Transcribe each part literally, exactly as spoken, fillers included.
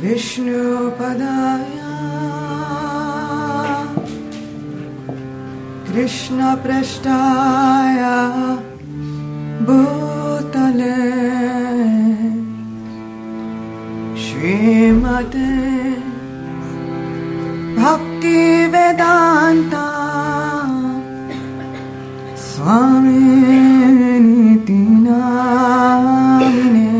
Vishnu Padaya Krishna Prasthaya Bhutale Srimate Bhakti Vedanta Swami Niti Namine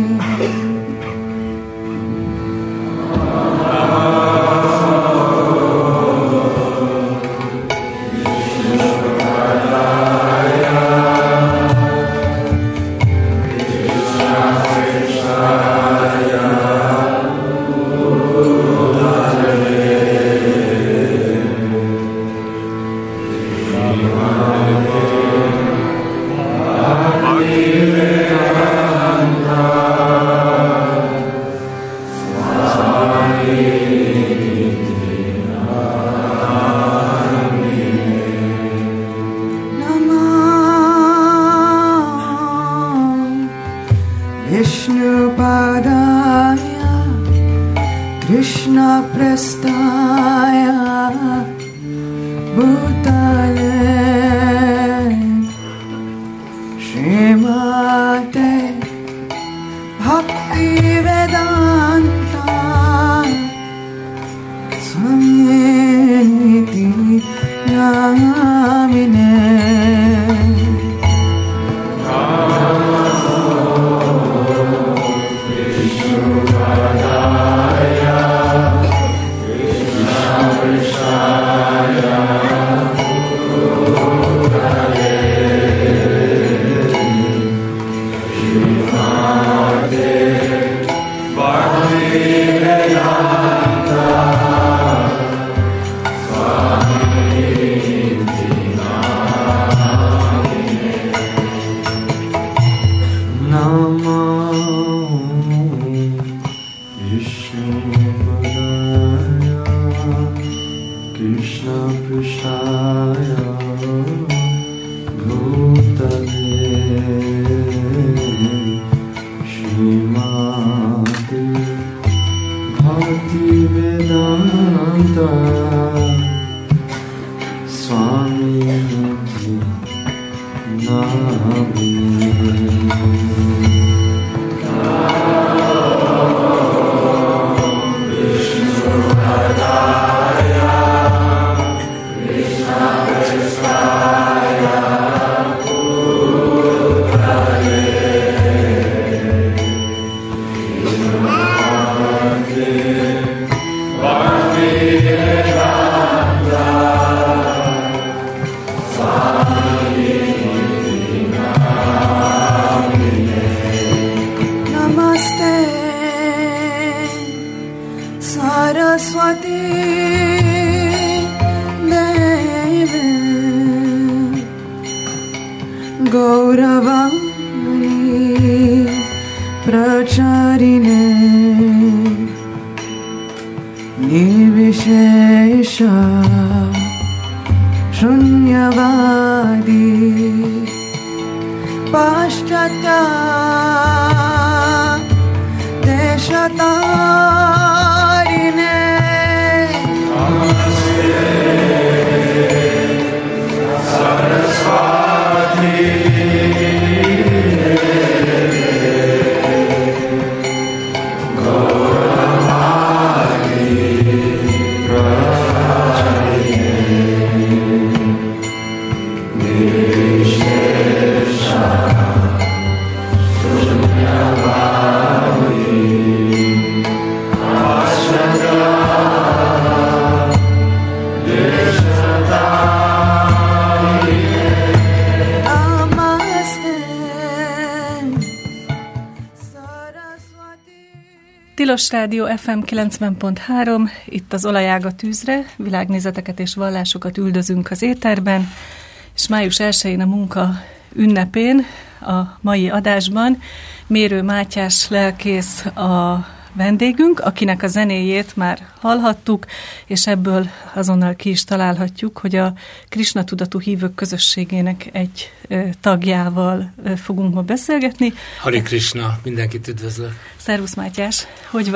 Tilos Rádió ef em kilencven pont három, itt az Olajág a tűzre, világnézeteket és vallásokat üldözünk az éterben, és május elsején a munka ünnepén a mai adásban Mérő Mátyás lelkész a vendégünk, akinek a zenéjét már hallhattuk, és ebből azonnal ki is találhatjuk, hogy a Krisna tudatú hívők közösségének egy tagjával fogunk ma beszélgetni. Hari Krishna, mindenkit üdvözlök. Szervusz Mátyás, hogy vagy?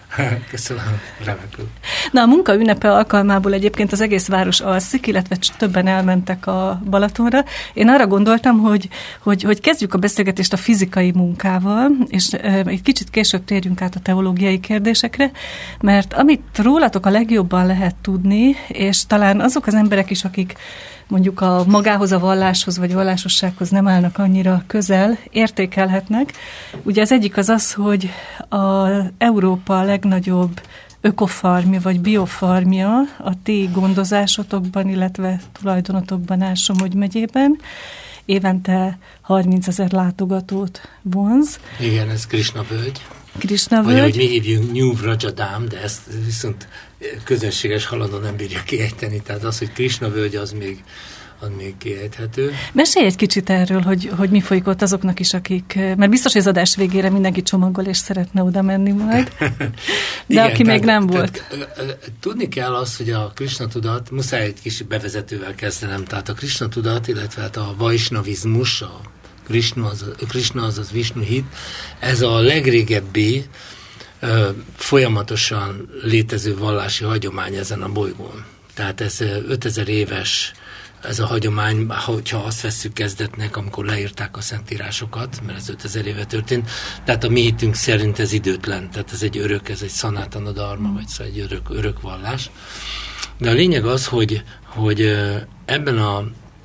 Köszönöm, remekül. Na, a munka ünnepe alkalmából egyébként az egész város alszik, illetve többen elmentek a Balatonra. Én arra gondoltam, hogy, hogy, hogy kezdjük a beszélgetést a fizikai munkával, és e, egy kicsit később térjünk át a teológiai kérdésekre, mert amit rólatok a legjobban lehet tudni, és talán azok az emberek is, akik mondjuk a magához, a valláshoz vagy vallásossághoz nem állnak annyira közel, értékelhetnek. Ugye az egyik az az, hogy az Európa legnagyobb ökofarmja vagy biofarmja a ti gondozásotokban, illetve tulajdonotokban Ásomogy megyében évente harmincezer látogatót vonz. Igen, ez Krishna völgy. Krishna Vagy völgy. ahogy mi hívjunk New Vrajadám, de ezt viszont közönséges haladon nem bírja kiejteni, tehát az, hogy Krishna völgy, az még, az még kiejthető. Mesélj egy kicsit erről, hogy, hogy mi folyik ott azoknak is, akik, mert biztos, hogy az adás végére mindenki csomagol és szeretne oda menni majd, de igen, aki tehát, még nem volt. Tehát, tudni kell azt, hogy a Krishna tudat, muszáj egy kis bevezetővel kezdenem, tehát a Krishna tudat, illetve hát a vaisnavizmus, a Krishna, az, Krishna azaz Vishnu hit, ez a legrégebbi ö, folyamatosan létező vallási hagyomány ezen a bolygón. Tehát ez ötezer éves ez a hagyomány, hogyha azt vesszük kezdetnek, amikor leírták a szentírásokat, mert ez ötezer éve történt, tehát a mi hitünk szerint ez időtlen, tehát ez egy örök, ez egy szanátana dharma, vagy szóval egy örök, örök vallás. De a lényeg az, hogy, hogy ebben a,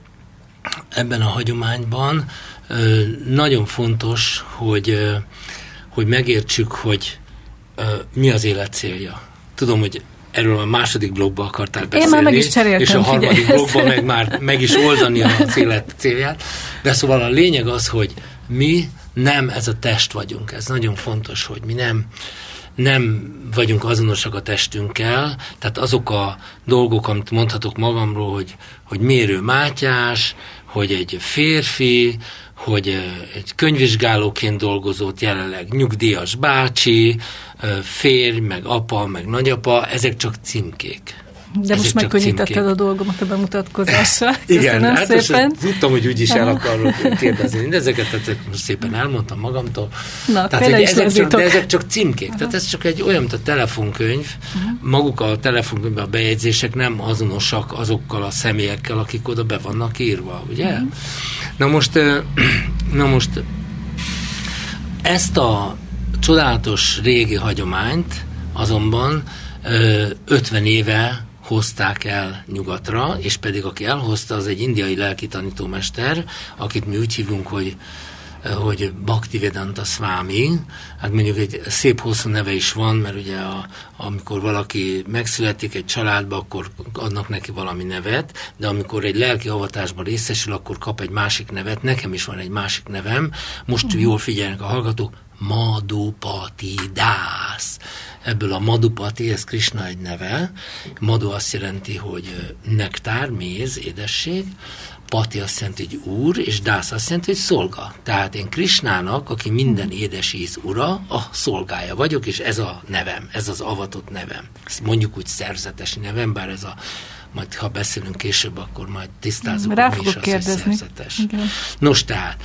ebben a hagyományban nagyon fontos, hogy, hogy megértsük, hogy mi az élet célja. Tudom, hogy erről a második blogban akartál beszélni. Én már meg is cseréltem, és a harmadik figyelj, blogban meg már meg is oldani az élet célját. De szóval a lényeg az, hogy mi nem ez a test vagyunk. Ez nagyon fontos, hogy mi nem, nem vagyunk azonosak a testünkkel, tehát azok a dolgok, amit mondhatok magamról, hogy, hogy Mérő Mátyás, hogy egy férfi, hogy egy könyvvizsgálóként dolgozott, jelenleg nyugdíjas bácsi, férj, meg apa, meg nagyapa, ezek csak címkék. De most megkönnyítetted a dolgomat a bemutatkozással. Igen, hát szépen. Most tudtam, hogy úgyis el akarok kérdezni mindezeket, tehát most szépen elmondtam magamtól. Na, tehát, hogy ezek csak, de ezek csak címkék, Aha. tehát ez csak egy olyan, mint a telefonkönyv, uh-huh. maguk a telefonkönyvben a bejegyzések nem azonosak azokkal a személyekkel, akik oda be vannak írva, ugye? Uh-huh. Na most, na most ezt a csodálatos régi hagyományt azonban ötven éve hozták el nyugatra, és pedig aki elhozta, az egy indiai lelki tanítómester, akit mi úgy hívunk, hogy, hogy Bhaktivedanta Swami. Hát mondjuk egy szép hosszú neve is van, mert ugye a, amikor valaki megszületik egy családba, akkor adnak neki valami nevet, de amikor egy lelki avatásban részesül, akkor kap egy másik nevet. Nekem is van egy másik nevem. Most uh-huh. jól figyelnek a hallgatók. Madhupati dász. Ebből a Madhupati, ez Krishna egy neve. Madhu azt jelenti, hogy nektár, méz, édesség. Pati azt jelenti, hogy úr, és dász azt jelenti, hogy szolga. Tehát én Krishnának, aki minden édes íz ura, a szolgája vagyok, és ez a nevem, ez az avatott nevem. Ezt mondjuk úgy szerzetesi nevem, bár ez a majd ha beszélünk később, akkor majd tisztázunk, Rá hogy mi is az, hogy szerzetes. Igen. Nos, tehát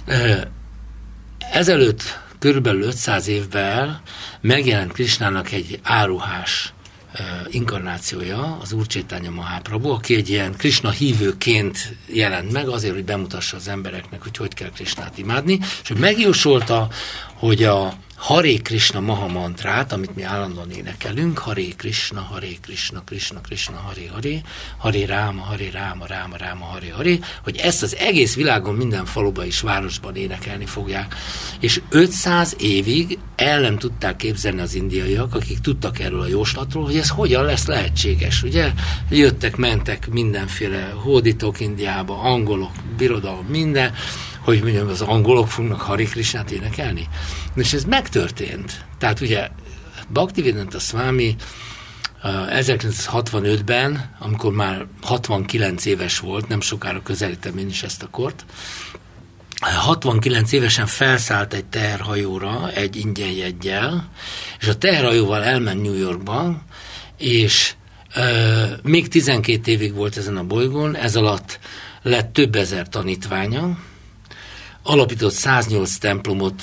ezelőtt körülbelül ötszáz évvel megjelent Krishnának egy áruhás uh, inkarnációja, az Úr Chaitanya Mahaprabhu, aki egy ilyen Krishna hívőként jelent meg, azért, hogy bemutassa az embereknek, hogy hogy kell Krishnát imádni, és hogy megjósolta, hogy a Hare Krishna Maha mantrát, amit mi állandóan énekelünk, Hare Krishna, Hare Krishna, Krishna Krishna, Hare Hare, Hare Ráma, Hare Ráma, Ráma Ráma, Hare Hare, hogy ezt az egész világon minden faluban és városban énekelni fogják. És ötszáz évig el nem tudták képzelni az indiaiak, akik tudtak erről a jóslatról, hogy ez hogyan lesz lehetséges, ugye? Jöttek, mentek mindenféle hódítók Indiába, angolok, birodalom, minden, hogy mondjam, az angolok fognak Hare Krishnát énekelni. És ez megtörtént. Tehát ugye Bhaktivedanta Swami ezerkilencszázhatvanötben, amikor már hatvankilenc éves volt, nem sokára közelítem én is ezt a kort, hatvankilenc évesen felszállt egy teherhajóra egy ingyen jeggyel, és a teherhajóval elment New Yorkba, és euh, még tizenkét évig volt ezen a bolygón, ez alatt lett több ezer tanítványa, alapított száznyolc templomot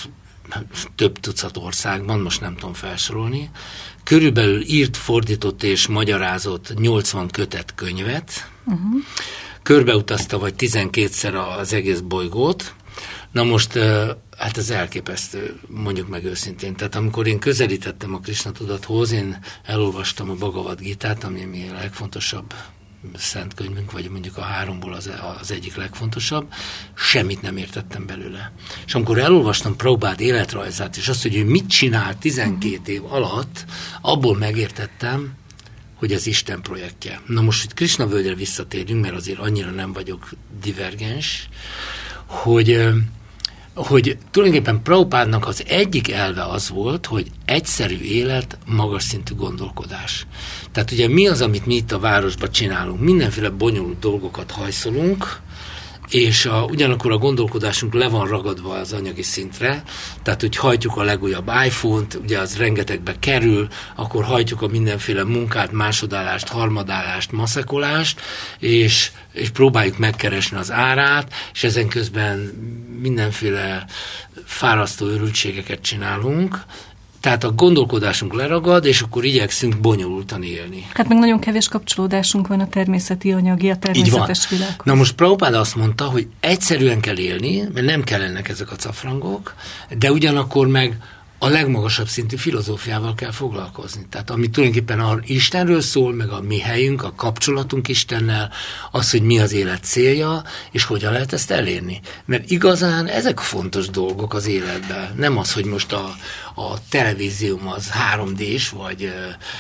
több tucat országban, most nem tudom felsorolni. Körülbelül írt, fordított és magyarázott nyolcvan kötet könyvet. Uh-huh. Körbeutazta vagy tizenkétszer az egész bolygót. Na most, hát ez elképesztő, mondjuk meg őszintén. Tehát amikor én közelítettem a Krisna tudathoz, én elolvastam a Bhagavad Gitát, ami a legfontosabb szent könyvünk, vagy mondjuk a háromból az, az egyik legfontosabb, semmit nem értettem belőle. És amikor elolvastam Prabhupád életrajzát, és azt, hogy ő mit csinál tizenkét év alatt, abból megértettem, hogy az Isten projektje. Na most, hogy Krisna völgyre visszatérjünk, mert azért annyira nem vagyok divergens, hogy, hogy tulajdonképpen Prabhupádnak az egyik elve az volt, hogy egyszerű élet, magas szintű gondolkodás. Tehát ugye mi az, amit mi itt a városban csinálunk? Mindenféle bonyolult dolgokat hajszolunk, és a, ugyanakkor a gondolkodásunk le van ragadva az anyagi szintre, tehát hogy hajtjuk a legújabb iPhone-t, ugye az rengetegbe kerül, akkor hajtjuk a mindenféle munkát, másodállást, harmadállást, maszekolást, és, és próbáljuk megkeresni az árát, és ezen közben mindenféle fárasztó örültségeket csinálunk. Tehát a gondolkodásunk leragad, és akkor igyekszünk bonyolultan élni. Hát meg nagyon kevés kapcsolódásunk van a természeti anyagi, a természetes világhoz. Na most Prabhupád azt mondta, hogy egyszerűen kell élni, mert nem kellenek ezek a cafrangok, de ugyanakkor meg a legmagasabb szintű filozófiával kell foglalkozni. Tehát ami tulajdonképpen a Istenről szól, meg a mi helyünk, a kapcsolatunk Istennel, az, hogy mi az élet célja, és hogyan lehet ezt elérni. Mert igazán ezek fontos dolgok az életben. Nem az, hogy most a, a televízióm az három dés, vagy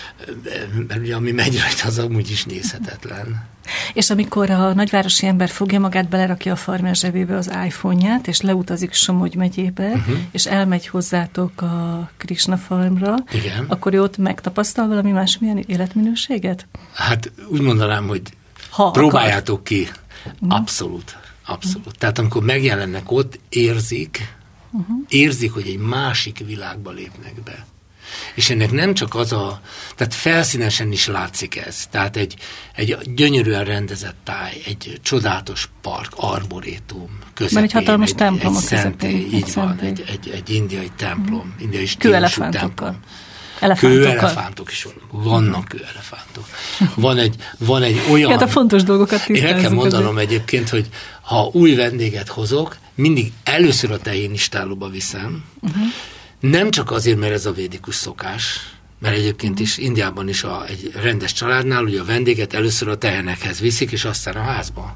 mert ugye ami megy rajta, az amúgy is nézhetetlen. És amikor a nagyvárosi ember fogja magát, belerakja a farmer zsebébe az iPhone-ját, és leutazik Somogy megyébe, uh-huh. és elmegy hozzátok a Krishna farmra, igen. akkor ő ott megtapasztal valami másmilyen életminőséget? Hát úgy mondanám, hogy ha próbáljátok akar. ki. Uh-huh. Abszolút. Abszolút. Uh-huh. Tehát amikor megjelennek ott, érzik, uh-huh. érzik, hogy egy másik világba lépnek be. És ennek nem csak az a, tehát felszínesen is látszik ez. Tehát egy, egy gyönyörűen rendezett táj, egy csodálatos park, arborétum közepén. Van egy hatalmas egy, templom egy a közepén. Szentély, így van, egy, egy, egy indiai templom, mm. indiai stílusú templom. Kőelefántok is vannak. Vannak kőelefántok. Van egy, van egy olyan... Hát a fontos dolgokat tisztázzuk. Én kell mondanom azért. Egyébként, hogy ha új vendéget hozok, mindig először a tejénistálóba viszem, uh-huh. nem csak azért, mert ez a védikus szokás, mert egyébként is Indiában is a, egy rendes családnál ugye a vendéget először a tehenekhez viszik, és aztán a házba.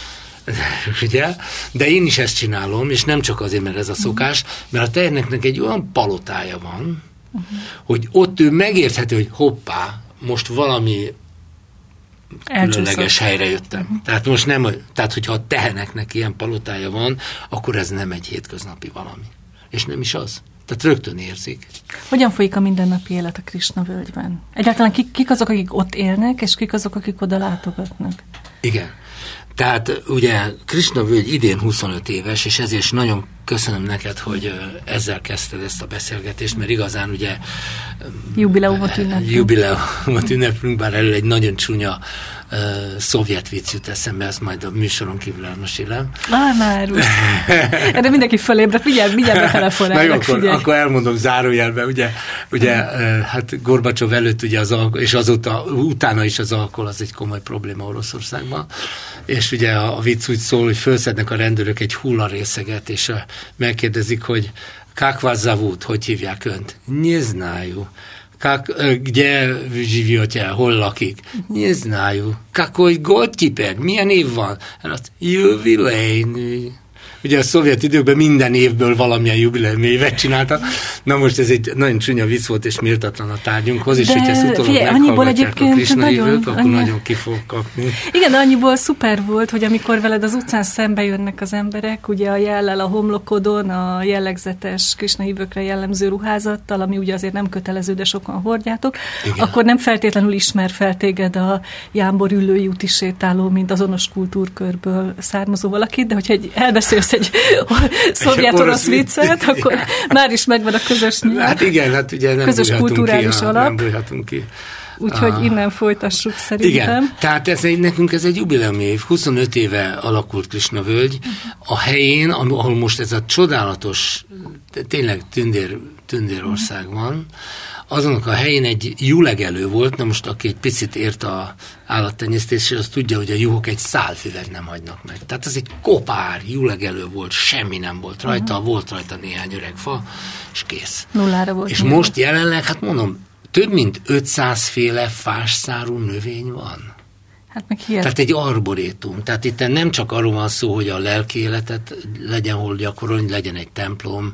Ugye? De én is ezt csinálom, és nem csak azért, mert ez a szokás, mert a teheneknek egy olyan palotája van, uh-huh. hogy ott ő megérthető, hogy hoppá, most valami különleges helyre jöttem. Uh-huh. Tehát most nem, tehát hogyha a teheneknek ilyen palotája van, akkor ez nem egy hétköznapi valami. És nem is az. Tehát rögtön érzik. Hogyan folyik a mindennapi élet a Krishna völgyben? Egyáltalán kik, kik azok, akik ott élnek, és kik azok, akik oda látogatnak? Igen. Tehát ugye Krishna völgy idén huszonöt éves, és ezért is nagyon köszönöm neked, hogy ezzel kezdted ezt a beszélgetést, mert igazán ugye jubileumot ünneplünk. Jubileumot ünneplünk, bár elő egy nagyon csúnya uh, szovjet vicc jut eszembe, ezt majd a műsoron kívül elmesélem. Ah, már úgy. Erre mindenki fölébredt, mindjárt, mindjárt betelefonálnak, figyelj. Akkor elmondom zárójelben, ugye, ugye uh, hát Gorbacsov előtt ugye az alkohol, és azóta, utána is az alkohol, az egy komoly probléma Oroszországban, és ugye a, a vicc úgy szól, hogy felszednek a rendőrök egy hullarészeget, és a, megkérdezik, hogy kak vás zavút, hogy hívják önt? Nie znaju. Kak, gdzie żywiecie, hol lakik? Nie znaju. Kakoj godkiped, milyen év van? Hát, jubilejnő. Ugye a szovjet időkben minden évből valamilyen jubileum évet csináltak. Na most ez egy nagyon csúnya vicc volt, és méltatlan a tárgyunkhoz, és hogyha ezt utólag meghallgatják a Krishna hívők, akkor annyi... nagyon ki fog kapni. Igen, de annyiból szuper volt, hogy amikor veled az utcán szembe jönnek az emberek, ugye a jellel a homlokodon, a jellegzetes Krishna hívőkre jellemző ruházattal, ami ugye azért nem kötelező, de sokan hordjátok, igen. Akkor nem feltétlenül ismer fel téged a Jámbor ülői úti sétáló, mint azonos kultúrkörből származó valakit, de hogyha egy, elbeszélsz egy szovjet-orosz viccet, akkor már is megvan a közös nyelv. Hát igen, hát ugye nem közös kulturális ki, alap. Nem bújhatunk ki. úgyhogy a... innen folytassuk szerintem. Igen, tehát ez egy, nekünk ez egy jubileumi év, huszonöt éve alakult Krisna völgy, a helyén, ahol most ez a csodálatos, tényleg tündér, tündérország van, azonnak a helyén egy juhlegelő volt, na most aki egy picit ért a állattenyésztésre, az tudja, hogy a juhok egy szálfüvet nem hagynak meg. Tehát ez egy kopár juhlegelő volt, semmi nem volt rajta, uh-huh. volt rajta néhány öreg fa, és kész. Nullára volt. És most volt. Jelenleg, hát mondom, több mint ötszáz féle fásszárú növény van. Hát meg hihet. Tehát egy arborétum. Tehát itt nem csak arról van szó, hogy a lelki életet legyen hol gyakorolni, legyen egy templom,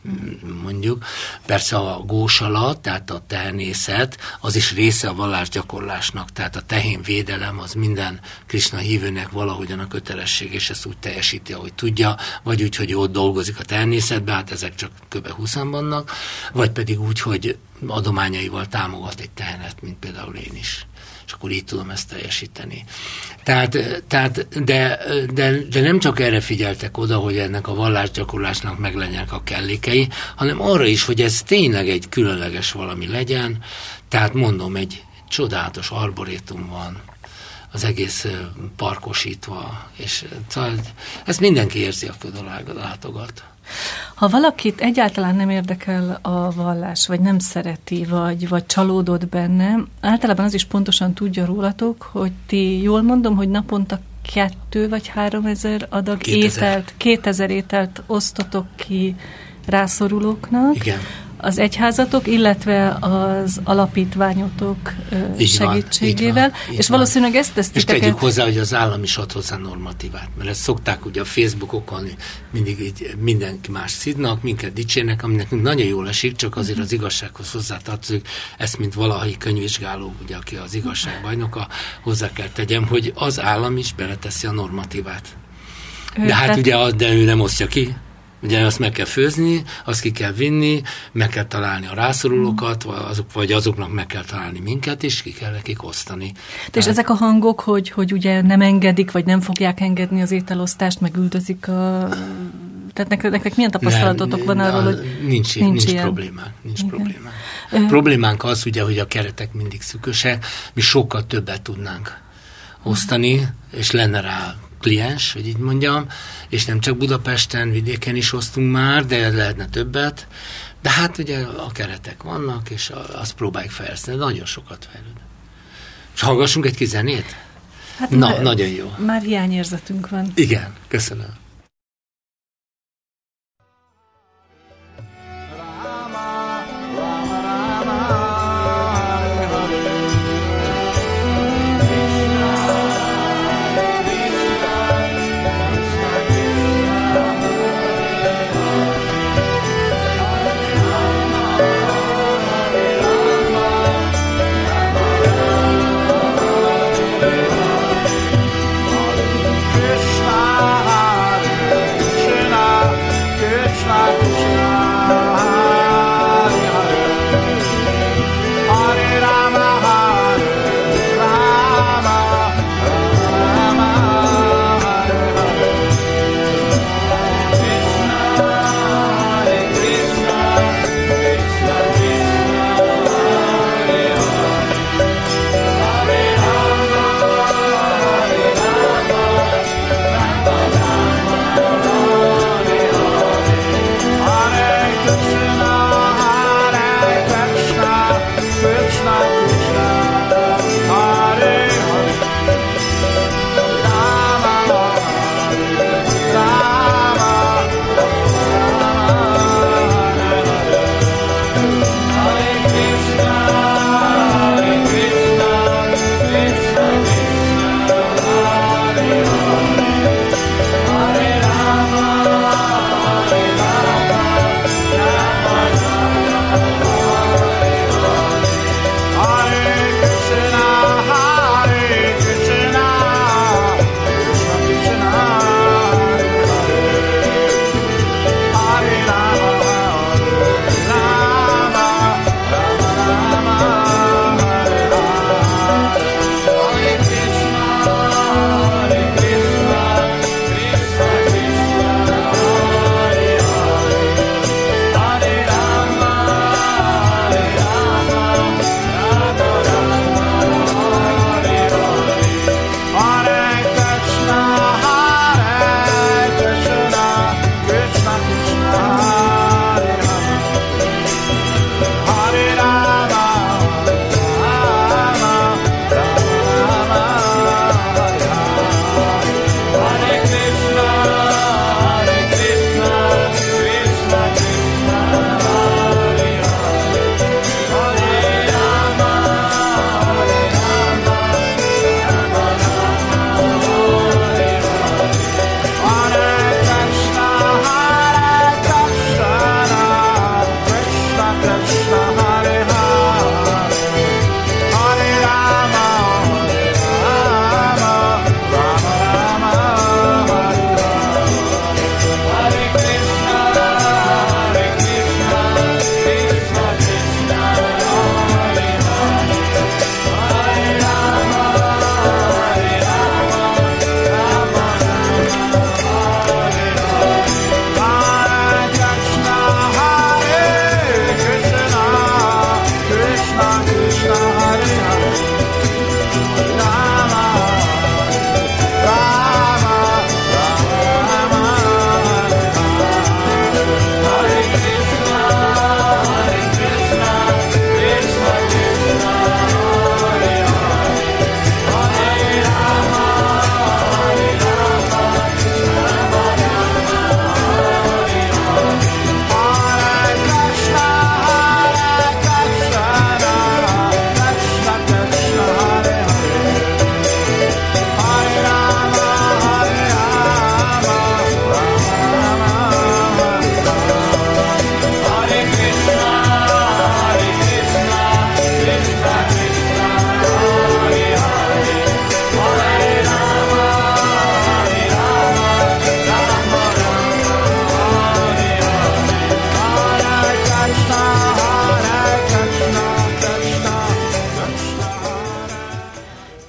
mondjuk. Persze a gósalat, tehát a tehenészet, az is része a vallásgyakorlásnak, tehát a tehénvédelem az minden Krisna hívőnek valahogyan a kötelesség, és ezt úgy teljesíti, ahogy tudja, vagy úgy, hogy ott dolgozik a tehernészetben, hát ezek csak kb. húszan vannak, vagy pedig úgy, hogy adományaival támogat egy tehenet, mint például én is. És akkor így tudom ezt teljesíteni. Tehát, tehát de, de, de nem csak erre figyeltek oda, hogy ennek a vallásgyakorlásnak meg legyenek a kellékei, hanem arra is, hogy ez tényleg egy különleges valami legyen. Tehát mondom, egy csodálatos arborétum van, az egész parkosítva, és ezt mindenki érzi, aki oda látogat. Ha valakit egyáltalán nem érdekel a vallás, vagy nem szereti, vagy, vagy csalódott benne, általában az is pontosan tudja rólatok, hogy ti, jól mondom, hogy naponta kettő vagy három ezer adag kétezer. ételt, kétezer ételt osztotok ki rászorulóknak. Igen. Az egyházatok, illetve az alapítványotok így segítségével, van, és van. Valószínűleg ezt tesztek. És tegyük hozzá, hogy az állam is ad hozzá normatívát, mert ezt szokták ugye a Facebookokon mindig így mindenki más szidnak, minket dicsérnek, ami nekünk nagyon jól esik, csak azért az igazsághoz hozzátartozik, ezt mint valahogy könyvvizsgáló, ugye, aki az igazság bajnoka, hozzá kell tegyem, hogy az állam is beleteszi a normatívát. De hát ugye, de ő nem osztja ki. Ugye azt meg kell főzni, azt ki kell vinni, meg kell találni a rászorulókat, vagy, azok, vagy azoknak meg kell találni minket, és ki kell nekik osztani. De és ezek a hangok, hogy, hogy ugye nem engedik, vagy nem fogják engedni az ételosztást, meg üldözik a... Tehát nektek, nektek milyen tapasztalatotok nem, van arról, hogy nincs, nincs, nincs ilyen? problémánk. Nincs problémánk. Ö... Problémánk az, ugye, hogy a keretek mindig szűkösek, mi sokkal többet tudnánk osztani, és lenne rá kliens, hogy így mondjam, és nem csak Budapesten, vidéken is osztunk már, de lehetne többet, de hát ugye a keretek vannak, és azt próbáljuk fejleszteni, nagyon sokat fejlődünk. És hallgassunk egy kis zenét? Hát Na, már, nagyon jó. Már hiányérzetünk van. Igen, köszönöm. Krishna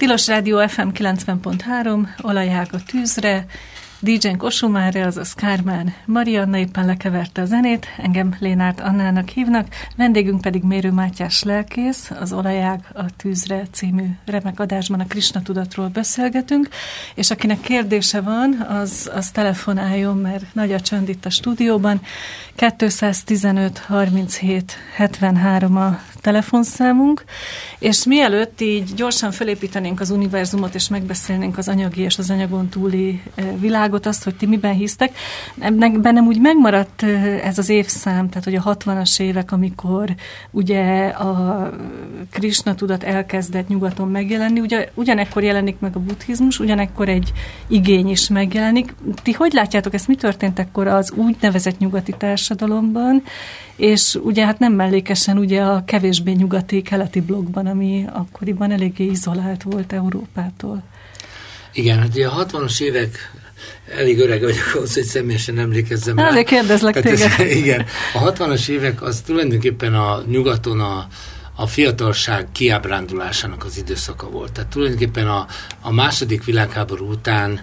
Tilos Rádió ef em kilencven pont három, olajág a tűzre, dé dzsé Kosumáre, azaz Kármán Marianna éppen lekeverte a zenét, engem Lénárt Annának hívnak, vendégünk pedig Mérő Mátyás lelkész, az Olajág a tűzre című remek adásban a Krisna tudatról beszélgetünk, és akinek kérdése van, az, az telefonáljon, mert nagy a csönd itt a stúdióban. kétszáztizenöt harminchét hetvenhárom a telefonszámunk, és mielőtt így gyorsan felépítenénk az univerzumot, és megbeszélnénk az anyagi és az anyagon túli világot, azt, hogy ti miben hisztek, bennem úgy megmaradt ez az évszám, tehát hogy a hatvanas évek, amikor ugye a Krisna tudat elkezdett nyugaton megjelenni, ugye, ugyanekkor jelenik meg a buddhizmus, ugyanekkor egy igény is megjelenik. Ti hogy látjátok, ezt mi történt ekkor az úgynevezett nyugati társadalomban, és ugye hát nem mellékesen ugye a kevésbé nyugati keleti blokkban, ami akkoriban eléggé izolált volt Európától. Igen, hát ugye a hatvanas évek, elég öreg vagyok ahhoz, hogy személyesen emlékezzem rá. Azért kérdezlek téged. Ez, igen, a hatvanas évek az tulajdonképpen a nyugaton a, a fiatalság kiábrándulásának az időszaka volt. Tehát tulajdonképpen a, a második világháború után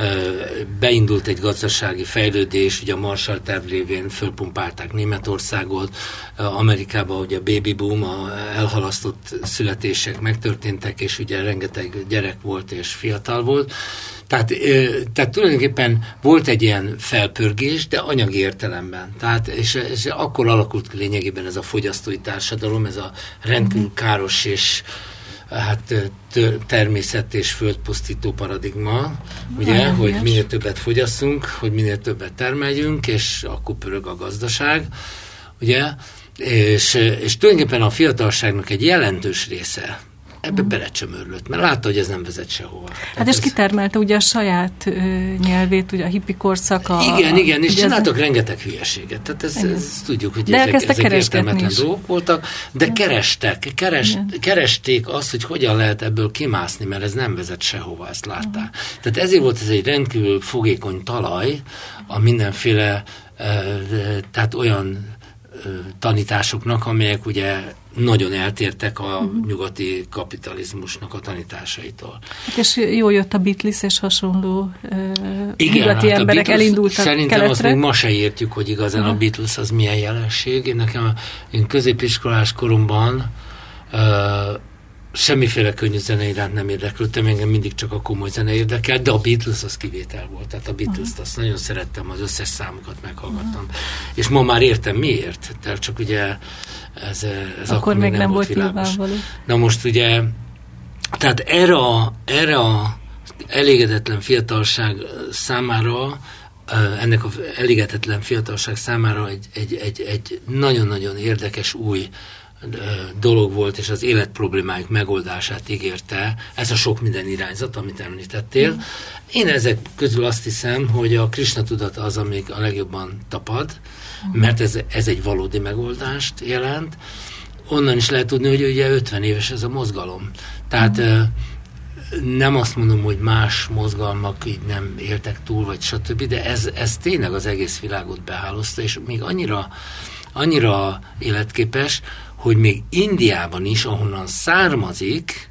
beindult egy gazdasági fejlődés, ugye a Marshall terv révén fölpumpálták Németországot, Amerikában ugye a baby boom, a elhalasztott születések megtörténtek, és ugye rengeteg gyerek volt és fiatal volt. Tehát, tehát tulajdonképpen volt egy ilyen felpörgés, de anyagi értelemben. Tehát, és, és akkor alakult ki lényegében ez a fogyasztói társadalom, ez a rendkívül káros és hát természet és földpusztító paradigma, ugye, Nagyon hogy ilyes. minél többet fogyasszunk, hogy minél többet termeljünk, és akkor pörög a gazdaság, ugye, és, és tulajdonképpen a fiatalságnak egy jelentős része ebbe belecsömörlött, mert látta, hogy ez nem vezet sehova. Hát Tehát és ez... kitermelte ugye a saját ö, nyelvét, ugye a hippi korszak. A, Igen, igen, és csináltak ez... rengeteg hülyeséget. Tehát ez, ez tudjuk, hogy de ezek, ezek értelmetlen is. dolgok voltak, de igen. kerestek, keres, keresték azt, hogy hogyan lehet ebből kimászni, mert ez nem vezet sehova, ezt látták. Uh-huh. Tehát ezért volt ez egy rendkívül fogékony talaj a mindenféle, uh, tehát olyan uh, tanításoknak, amelyek ugye nagyon eltértek a uh-huh. nyugati kapitalizmusnak a tanításaitól. Hát és jó jött a Beatles és hasonló uh, igen, nyugati hát emberek Beatles, elindultak szerintem keletre. azt még ma se értjük, hogy igazán uh-huh. a Beatles az milyen jelenség. Én nekem, én középiskolás koromban uh, semmiféle könnyű zene iránt nem érdeklődtem, engem mindig csak a komoly zene érdekelt, de a Beatles az kivétel volt. Tehát a Beatles-t uh-huh. azt nagyon szerettem, az összes számukat meghallgattam. Uh-huh. És ma már értem miért, tehát csak ugye ez, ez akkor, akkor még nem, nem volt nyilvánvaló. Na most ugye, tehát erre a, erre a elégedetlen fiatalság számára, ennek a elégedetlen fiatalság számára egy, egy, egy, egy nagyon-nagyon érdekes új dolog volt, és az életproblémájuk megoldását ígérte, ez a sok minden irányzat, amit említettél. Én ezek közül azt hiszem, hogy a Krisna tudat az, amíg a legjobban tapad, mert ez, ez egy valódi megoldást jelent. Onnan is lehet tudni, hogy ugye ötven éves ez a mozgalom. Tehát nem azt mondom, hogy más mozgalmak így nem éltek túl, vagy stb., de ez, ez tényleg az egész világot behálozta, és még annyira, annyira életképes, hogy még Indiában is, ahonnan származik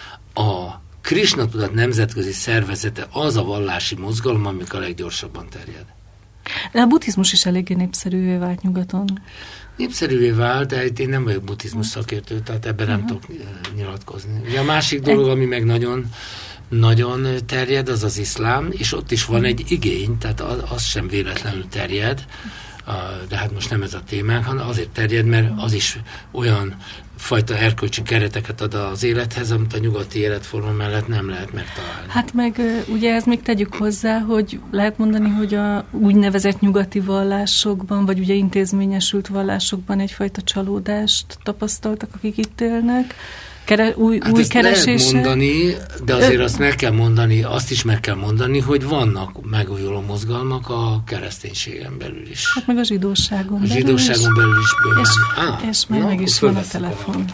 a Krisna tudat nemzetközi szervezete, az a vallási mozgalom, amik a leggyorsabban terjed. De a buddhizmus is eléggé népszerűvé vált nyugaton. Népszerűvé vált, de én nem vagyok buddhizmus szakértő, tehát ebben nem uh-huh. tudok nyilatkozni. Ugye a másik dolog, ami meg nagyon, nagyon terjed, az az iszlám, és ott is van egy igény, tehát az, az sem véletlenül terjed, de hát most nem ez a témánk, hanem azért terjed, mert az is olyan fajta erkölcsi kereteket ad az élethez, amit a nyugati életforma mellett nem lehet megtalálni. Hát meg ugye ez még tegyük hozzá, hogy lehet mondani, hogy a úgynevezett nyugati vallásokban, vagy ugye intézményesült vallásokban egyfajta csalódást tapasztaltak, akik itt élnek. Kere, új, hát új ezt keresése. lehet mondani, de azért azt meg kell mondani, azt is meg kell mondani, hogy vannak megújuló mozgalmak a kereszténységen belül is. Hát meg a zsidóságon belül A zsidóságon belül is bőven. És, ah, és már meg is van a telefon.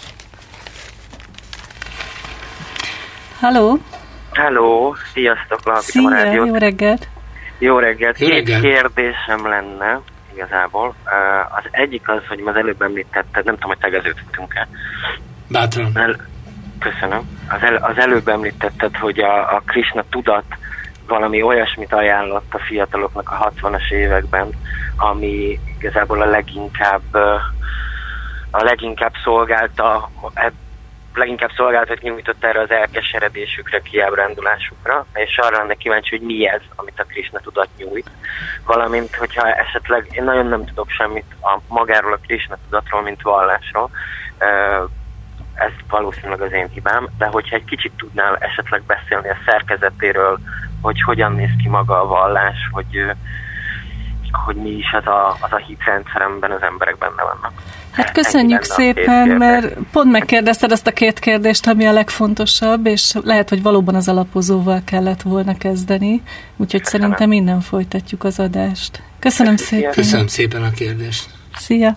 Halló? Halló, sziasztok, Lalapítom a rádiót. Jó reggelt! Jó reggelt! Jó reggelt. Két kérdésem lenne igazából. Az egyik az, hogy az előbb említetted, nem tudom, hogy tegeződtünk-e. Bátran. El, Köszönöm. Az, el, az előbb említetted, hogy a, a Krishna tudat valami olyasmit ajánlott a fiataloknak a hatvanas években, ami igazából a leginkább a leginkább szolgálta, leginkább szolgált, hogy nyújtott erre az elkeseredésükre, kiábrándulásukra, és arra lenne kíváncsi, hogy mi ez, amit a Krishna tudat nyújt. Valamint, hogyha esetleg, én nagyon nem tudok semmit a magáról a Krishna tudatról, mint vallásról, ez valószínűleg az én hibám, de hogyha egy kicsit tudnál esetleg beszélni a szerkezetéről, hogy hogyan néz ki maga a vallás, hogy, hogy mi is az a, az a hitrendszer, amiben az emberek benne vannak. Hát köszönjük szépen, mert pont megkérdezted azt a két kérdést, ami a legfontosabb, és lehet, hogy valóban az alapozóval kellett volna kezdeni, úgyhogy Köszönöm. Szerintem innen folytatjuk az adást. Köszönöm szépen. Köszönöm szépen a kérdést. Szia!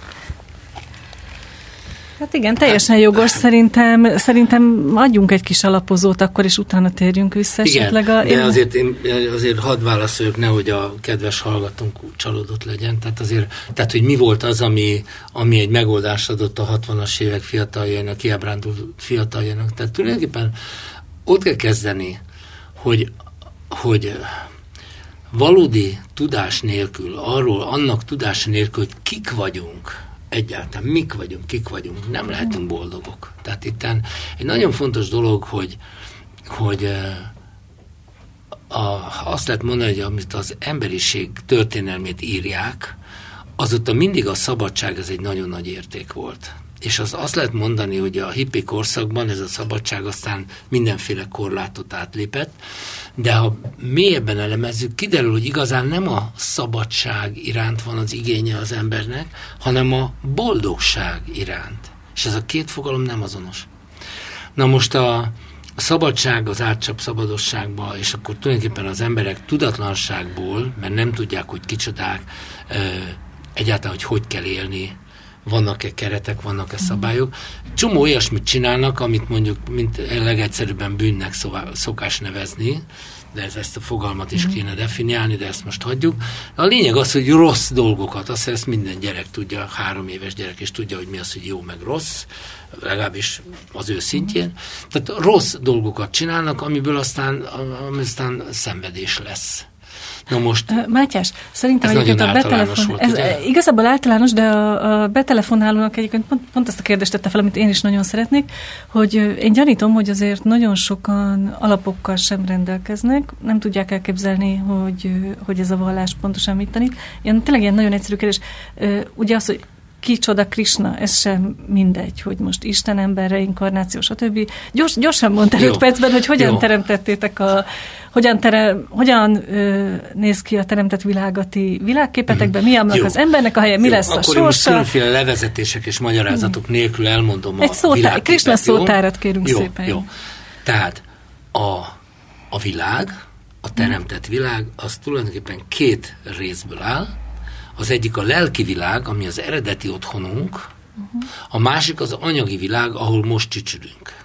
Hát igen, teljesen jogos, szerintem, szerintem adjunk egy kis alapozót akkor, és utána térjünk vissza igen, esetleg. A, de azért, én, azért hadd válaszoljak, nehogy a kedves hallgatónk csalódott legyen. Tehát azért, tehát hogy mi volt az, ami, ami egy megoldást adott a hatvanas évek fiataljainak, kiábrándult fiataljainak. Tehát tulajdonképpen ott kell kezdeni, hogy, hogy valódi tudás nélkül, arról, annak tudás nélkül, hogy kik vagyunk, egyáltalán mik vagyunk, kik vagyunk, nem lehetünk boldogok. Tehát itt egy nagyon fontos dolog, hogy, hogy a, azt lehet mondani, hogy amit az emberiség történelmét írják, azóta mindig a szabadság ez egy nagyon nagy érték volt. És az azt lehet mondani, hogy a hippi korszakban ez a szabadság aztán mindenféle korlátot átlépett, de ha mélyebben elemezzük, kiderül, hogy igazán nem a szabadság iránt van az igénye az embernek, hanem a boldogság iránt. És ez a két fogalom nem azonos. Na most a, a szabadság az átcsap szabadosságba, és akkor tulajdonképpen az emberek tudatlanságból, mert nem tudják, hogy kicsodák, egyáltalán, hogy hogy kell élni, vannak-e keretek, vannak-e szabályok. Csomó olyasmit csinálnak, amit mondjuk mint legegyszerűbben bűnnek szokás nevezni, de ez, ezt a fogalmat is kéne definiálni, de ezt most hagyjuk. A lényeg az, hogy rossz dolgokat, azt ezt minden gyerek tudja, három éves gyerek is tudja, hogy mi az, hogy jó meg rossz, legalábbis az ő szintjén. Tehát rossz dolgokat csinálnak, amiből aztán, ami aztán szenvedés lesz. Na most, Mátyás, szerintem egyébként a betelefon... volt, ez ugye? Igazából általános, de a, a betelefonálónak egyébként pont, pont azt a kérdést tette fel, amit én is nagyon szeretnék, hogy én gyanítom, hogy azért nagyon sokan alapokkal sem rendelkeznek, nem tudják elképzelni, hogy, hogy ez a vallás pontosan mit tanít. Ilyen, tényleg ilyen nagyon egyszerű kérdés. Ugye az, hogy kicsoda Krishna, ez sem mindegy, hogy most Isten, ember, reinkarnáció, stb. Gyors, gyorsan mondtál öt percben, hogy hogyan Jó. teremtettétek a, hogyan, terem, hogyan ö, néz ki a teremtett világ a ti világképetekben, mi annak az embernek a helye, mi Jó. lesz Akkor a sorsa. Akkor most különféle levezetések és magyarázatok nélkül elmondom Egy a szótár, világképet. Krishna szótárat kérünk jó, szépen. Jó. Tehát a, a világ, a teremtett világ, az tulajdonképpen két részből áll. Az egyik a lelki világ, ami az eredeti otthonunk, uh-huh. a másik az anyagi világ, ahol most csücsülünk.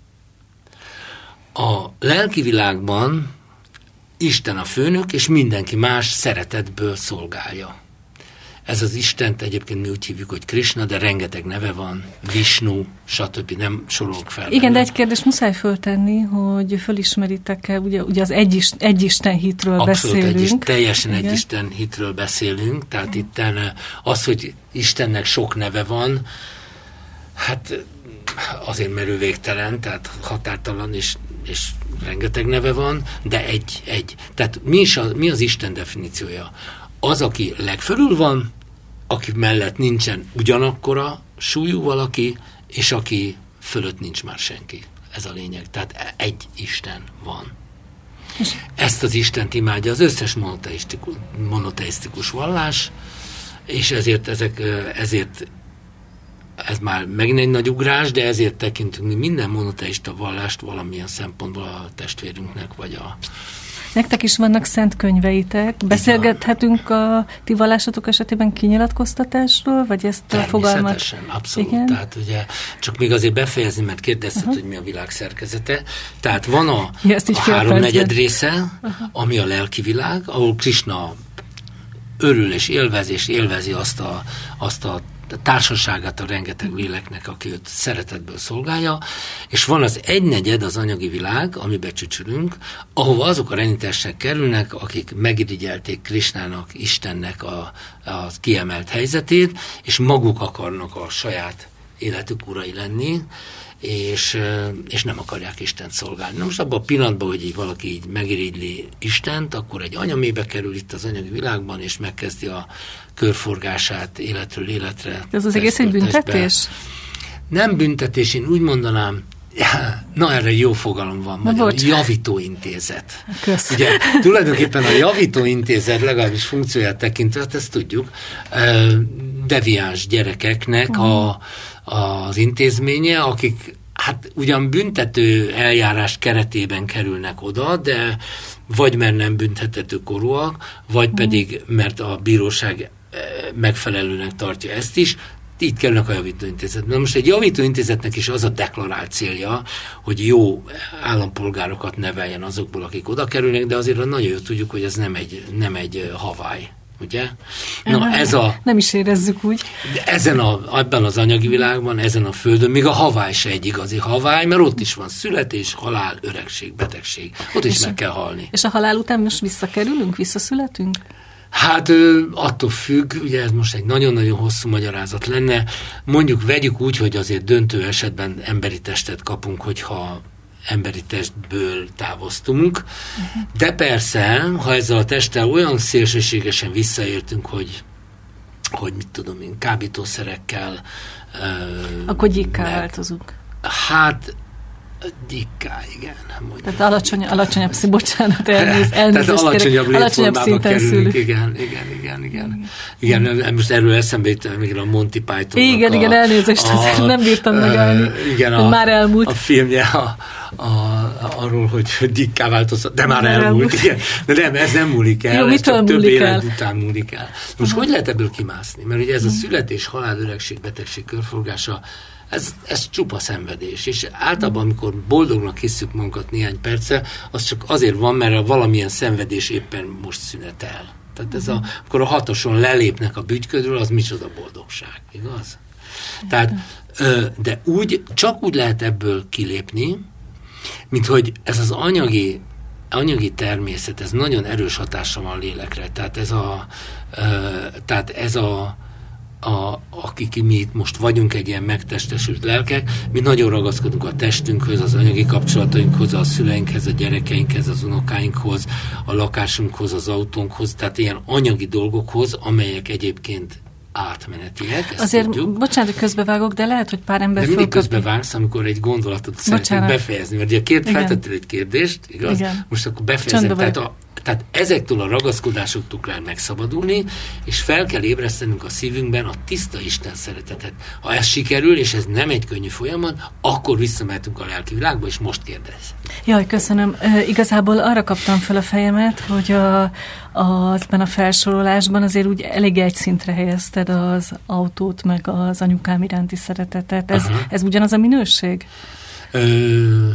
A lelki világban Isten a főnök, és mindenki más szeretetből szolgálja. Ez az Istent egyébként mi úgy hívjuk, hogy Krishna, de rengeteg neve van, Vishnu, stb. Nem sorolok fel. Igen, benne. De egy kérdést muszáj föltenni, hogy fölismeritek-e, ugye, ugye az egyist, egyisten hitről Abszolút beszélünk. Abszolút, teljesen Igen. egyisten hitről beszélünk, tehát itten az, hogy Istennek sok neve van, hát azért merő végtelen, tehát határtalan, és, és rengeteg neve van, de egy, egy. Tehát mi, is a, mi az Isten definíciója? Az, aki legfölül van, aki mellett nincsen ugyanakkora súlyú valaki, és aki fölött nincs már senki. Ez a lényeg. Tehát egy Isten van. Ezt az Istent imádja az összes monoteisztikus, monoteisztikus vallás, és ezért, ezek, ezért ez már megint egy nagy ugrás, de ezért tekintünk mi minden monoteista vallást valamilyen szempontból a testvérünknek, vagy a... Nektek is vannak szent könyveitek. Beszélgethetünk a ti vallásatok esetében kinyilatkoztatásról, vagy ezt a fogalmat? Természetesen, abszolút. Igen? Tehát ugye, csak még azért befejezni, mert kérdezted, uh-huh. hogy mi a világ szerkezete. Tehát van a, a háromnegyed része, uh-huh. ami a lelki világ, ahol Krishna örül és élvez, és élvezi azt a, azt a társaságát a rengeteg léleknek, aki őt szeretetből szolgálja, és van az egynegyed az anyagi világ, amiben csücsülünk, ahova azok a renitesek kerülnek, akik megirigyelték Krisnának, Istennek a, a kiemelt helyzetét, és maguk akarnak a saját életük urai lenni, és, és nem akarják Istent szolgálni. Na most abban a pillanatban, hogy így valaki így megirigyli Istent, akkor egy anyamébe kerül itt az anyagi világban, és megkezdi a körforgását életről életre. Ez az egész egy büntetés? Nem büntetés, én úgy mondanám, na erre jó fogalom van, magyarul, javítóintézet. Kösz. Ugye tulajdonképpen a javítóintézet legalábbis funkcióját tekintve, hát ezt tudjuk, deviáns gyerekeknek a, az intézménye, akik hát ugyan büntető eljárás keretében kerülnek oda, de vagy mert nem büntethető korúak, vagy pedig mert a bíróság megfelelőnek tartja ezt is, itt kerülnek a javítóintézetbe. Na most egy javítóintézetnek is az a deklarált célja, hogy jó állampolgárokat neveljen azokból, akik oda kerülnek, de azért nagyon jól tudjuk, hogy ez nem egy, nem egy Hawaii, ugye? Na, nem, ez a, nem is érezzük úgy. De ezen a, ebben az anyagi világban, ezen a földön, még a Hawaii se egy igazi Hawaii, mert ott is van születés, halál, öregség, betegség. Ott is és meg kell halni. És a halál után most visszakerülünk, visszaszületünk? Hát attól függ, ugye ez most egy nagyon-nagyon hosszú magyarázat lenne. Mondjuk vegyük úgy, hogy azért döntő esetben emberi testet kapunk, hogyha emberi testből távoztunk. Uh-huh. De persze, ha ezzel a testtel olyan szélsőségesen visszaértünk, hogy, hogy mit tudom én, kábítószerekkel... Akkor gyikká változunk. Hát... Dikká, igen. Mondjuk. Tehát alacsony, alacsonyabb szín, bocsánat, elnéz, elnézést Tehát alacsonyabb létformába kerülünk, igen, igen, igen, igen. Igen, igen most erről eszembe jut még a Monty Python. Igen, a, igen, elnézést, a, nem bírtam megállni, igen, a, már elmúlt. A filmje a, a, a, arról, hogy dikká változott, de már, már elmúlt, elmúlt, igen. De nem, ez nem múlik el, jó, ez csak több múlik élet el? után múlik el. Most uh-huh. hogy lehet ebből kimászni? Mert ugye ez a születés, halál, öregség, betegség körforgása, Ez, ez csupa szenvedés, és általában, amikor boldognak hiszük magunkat néhány perce, az csak azért van, mert valamilyen szenvedés éppen most szünetel. Tehát ez a, akkor a hatoson lelépnek a bütyködről, az micsoda boldogság, igaz? Tehát, de úgy, csak úgy lehet ebből kilépni, mint hogy ez az anyagi, anyagi természet, ez nagyon erős hatása van a lélekre. Tehát ez a, tehát ez a A, akik mi itt most vagyunk, egy ilyen megtestesült lelkek, mi nagyon ragaszkodunk a testünkhöz, az anyagi kapcsolatainkhoz, a szüleinkhez, a gyerekeinkhez, az unokáinkhoz, a lakásunkhoz, az autónkhoz, tehát ilyen anyagi dolgokhoz, amelyek egyébként átmenetiek. Azért, tudjuk. Bocsánat, hogy közbevágok, de lehet, hogy pár ember De mindig fölkapni. közbevágsz, amikor egy gondolatot szeretnék befejezni, mert ugye két feltettél egy kérdést, igaz? Igen. Most akkor befejezem. Tehát, a, tehát ezektől a ragaszkodásoktól kell megszabadulni, és fel kell ébresztenünk a szívünkben a tiszta Isten szeretetet. Ha ez sikerül, és ez nem egy könnyű folyamat, akkor visszamehetünk a lelki világba, és most kérdez. Jaj, köszönöm. E, igazából arra kaptam fel a fejemet, hogy a, azban a felsorolásban azért úgy elég egy szintre helyezted az autót, meg az anyukám iránti szeretetet. Ez, ez ugyanaz a minőség? Ö...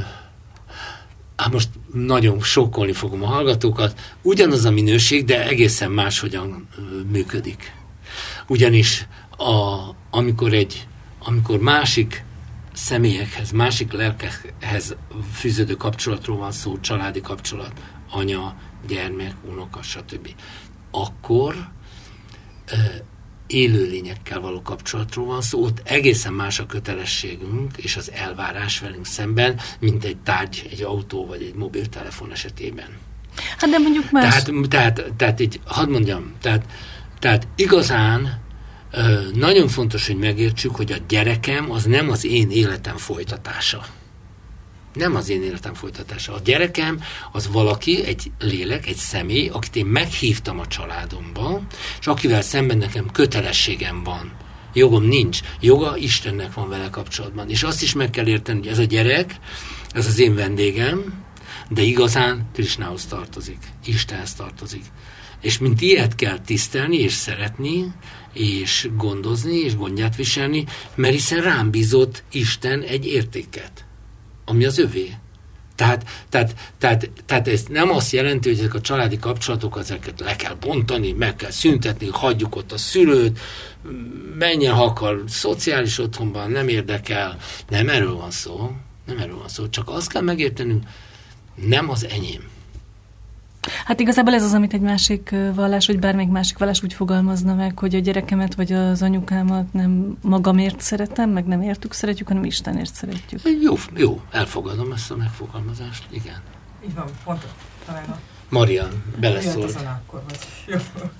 Hát most nagyon sokkolni fogom a hallgatókat. Ugyanaz a minőség, de egészen máshogyan működik. Ugyanis a, amikor, egy, amikor másik személyekhez, másik lelkekhez fűződő kapcsolatról van szó, családi kapcsolat, anya, gyermek, unoka, stb., akkor e, élőlényekkel való kapcsolatról van szó, ott egészen más a kötelességünk és az elvárás velünk szemben, mint egy tárgy, egy autó vagy egy mobiltelefon esetében. Hát de mondjuk más. Tehát, tehát, tehát így, hadd mondjam, tehát, tehát igazán ö, nagyon fontos, hogy megértsük, hogy a gyerekem az nem az én életem folytatása. Nem az én életem folytatása. A gyerekem az valaki, egy lélek, egy személy, akit én meghívtam a családomba, és akivel szemben nekem kötelességem van. Jogom nincs. Joga Istennek van vele kapcsolatban. És azt is meg kell érteni, hogy ez a gyerek, ez az én vendégem, de igazán Krisnához tartozik. Istenhez tartozik. És mint ilyet kell tisztelni, és szeretni, és gondozni, és gondját viselni, mert hiszen rám bízott Isten egy értéket, ami az övé. Tehát, tehát, tehát, tehát ez nem azt jelenti, hogy ezek a családi kapcsolatokat ezeket le kell bontani, meg kell szüntetni, hagyjuk ott a szülőt, menjen, ha akar, szociális otthonban, nem érdekel. Nem erről van szó. Nem erről van szó. Csak azt kell megértenünk, nem az enyém. Hát igazából ez az, amit egy másik vallás, vagy bármelyik másik vallás úgy fogalmazna meg, hogy a gyerekemet vagy az anyukámat nem magamért szeretem, meg nem értük szeretjük, hanem Istenért szeretjük. Jó, jó, elfogadom ezt a megfogalmazást, igen. Így van, pont talán a... Marian, beleszólt. Jött az anákkorhoz. Jó.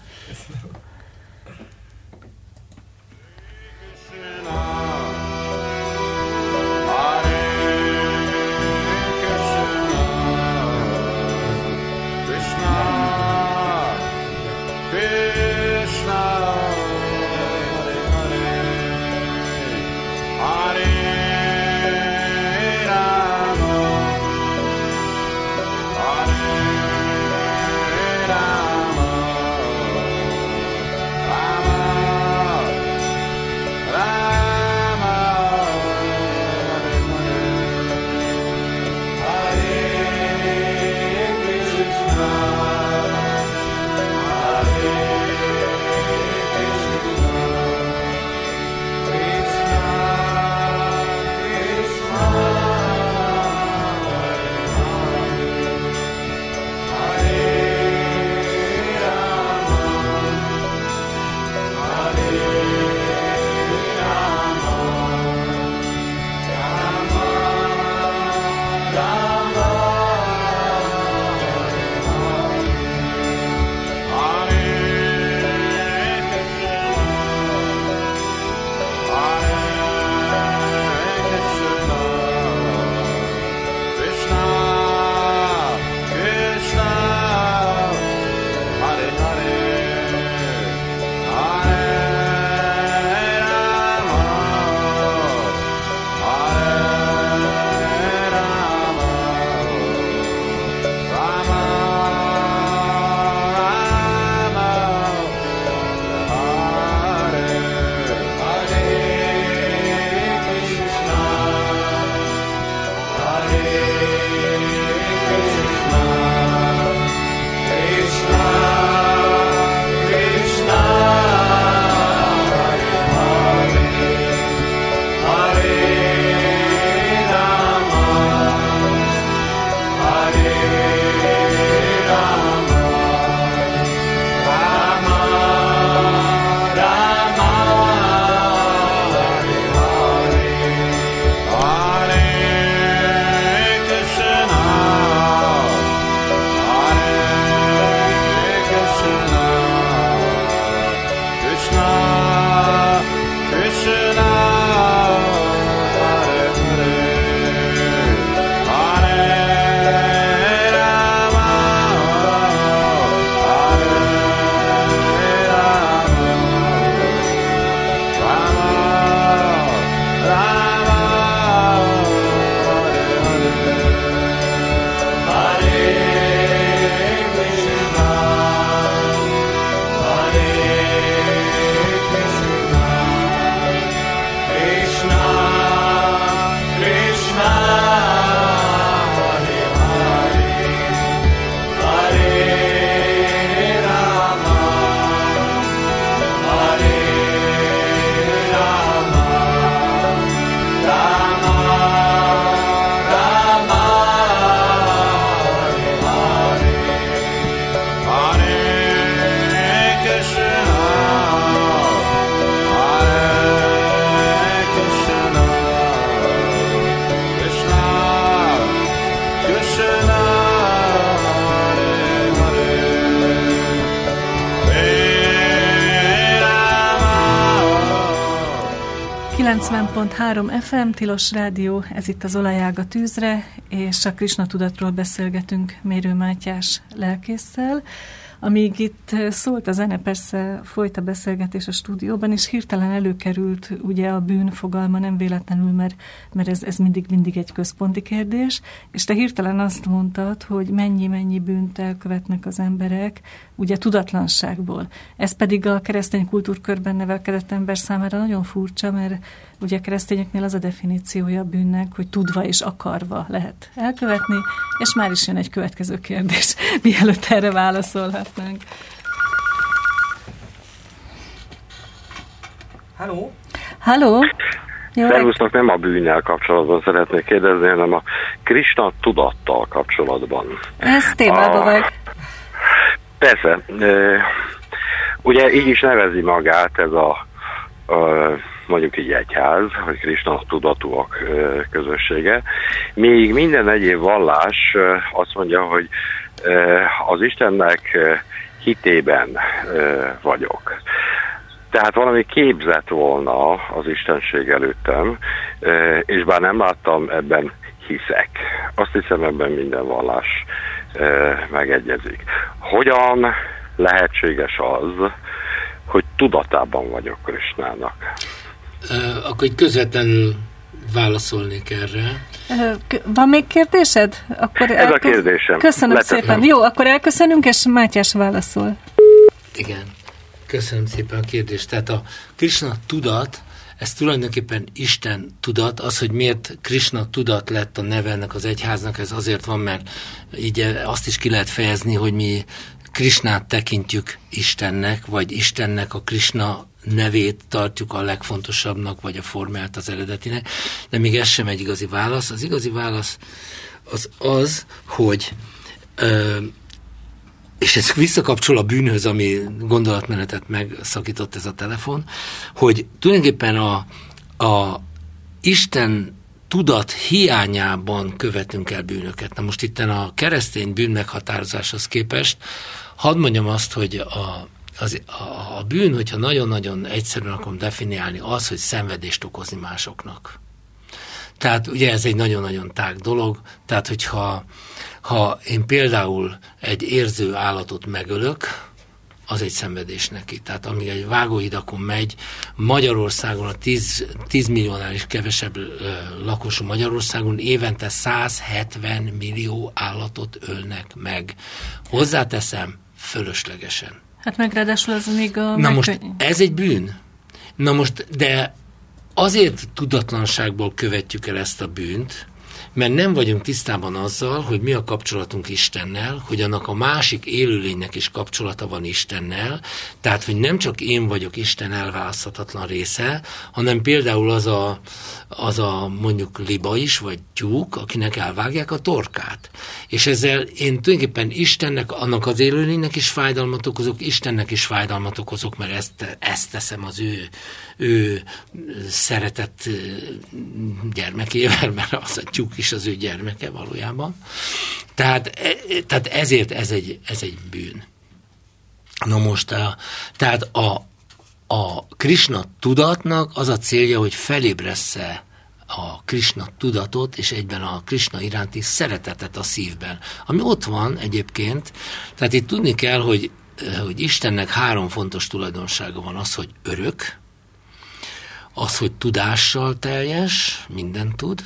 kilencven pont három ef em, Tilos Rádió, ez itt az Olajág a tűzre, és a Krisna tudatról beszélgetünk Mérő Mátyás lelkésszel, Amíg itt szólt a zene, persze folyt a beszélgetés a stúdióban, és hirtelen előkerült ugye a bűn fogalma, nem véletlenül, mert, mert ez, ez mindig, mindig egy központi kérdés, és te hirtelen azt mondtad, hogy mennyi-mennyi bűnt elkövetnek az emberek, ugye tudatlanságból. Ez pedig a keresztény kultúrkörben nevelkedett ember számára nagyon furcsa, mert ugye a keresztényeknél az a definíciója a bűnnek, hogy tudva és akarva lehet elkövetni, és már is jön egy következő kérdés, mielőtt erre válaszolhatnánk. Halló? Halló? Szervusznak, nem a bűnnel kapcsolatban szeretnék kérdezni, hanem a Krisna tudattal kapcsolatban. Ez témába a... vagy. Persze. Ugye így is nevezi magát ez a, a mondjuk így egyház, vagy Krisna tudatúak közössége. Míg minden egyéb vallás azt mondja, hogy az Istennek hitében vagyok. Tehát valami képzett volna az Istenség előttem, és bár nem láttam, ebben hiszek. Azt hiszem, ebben minden vallás megegyezik. Hogyan lehetséges az, hogy tudatában vagyok Krisnának? Akkor egy közvetlenül válaszolnék erre. Van még kérdésed? Akkor Ez elköz... a kérdésem. Köszönöm Leteszem. szépen. Jó, akkor elköszönünk, és Mátyás válaszol. Igen. Köszönöm szépen a kérdést. Tehát a Krisna tudat, ez tulajdonképpen Isten tudat, az, hogy miért Krisna tudat lett a neve ennek az egyháznak, ez azért van, mert így azt is ki lehet fejezni, hogy mi Krisnát tekintjük Istennek, vagy Istennek a Krisna nevét tartjuk a legfontosabbnak, vagy a formát az eredetinek, de még ez sem egy igazi válasz. Az igazi válasz az az, hogy ö, és ez visszakapcsol a bűnhöz, ami gondolatmenetet megszakított ez a telefon, hogy tulajdonképpen a, a Isten tudat hiányában követünk el bűnöket. Na most itten a keresztény bűn meghatározáshoz képest hadd mondjam azt, hogy a, az, a, a bűn, hogyha nagyon-nagyon egyszerűen akarom definiálni, az, hogy szenvedést okozni másoknak. Tehát ugye ez egy nagyon-nagyon tág dolog, tehát hogyha ha én például egy érző állatot megölök, az egy szenvedés neki. Tehát amíg egy vágóhidakon megy, Magyarországon, a tíz milliónál is kevesebb ö, lakosú Magyarországon évente száz hetven millió állatot ölnek meg. Hozzáteszem, fölöslegesen. Hát meg ráadásul az még a... Na most ez egy bűn. Na most, de azért tudatlanságból követjük el ezt a bűnt, mert nem vagyunk tisztában azzal, hogy mi a kapcsolatunk Istennel, hogy annak a másik élőlénynek is kapcsolata van Istennel, tehát, hogy nem csak én vagyok Isten elválaszthatatlan része, hanem például az a, az a mondjuk liba is, vagy tyúk, akinek elvágják a torkát. És ezzel én tulajdonképpen Istennek, annak az élőlénynek is fájdalmat okozok, Istennek is fájdalmat okozok, mert ezt, ezt teszem az ő, ő szeretett gyermekével, mert az a tyúk is az ő gyermeke valójában. Tehát, tehát ezért ez egy, ez egy bűn. Na most, a, tehát a, a Krisna tudatnak az a célja, hogy felébressze a Krisna tudatot, és egyben a Krisna iránti szeretetet a szívben. Ami ott van egyébként, tehát itt tudni kell, hogy, hogy Istennek három fontos tulajdonsága van. Az, hogy örök, az, hogy tudással teljes, mindent tud,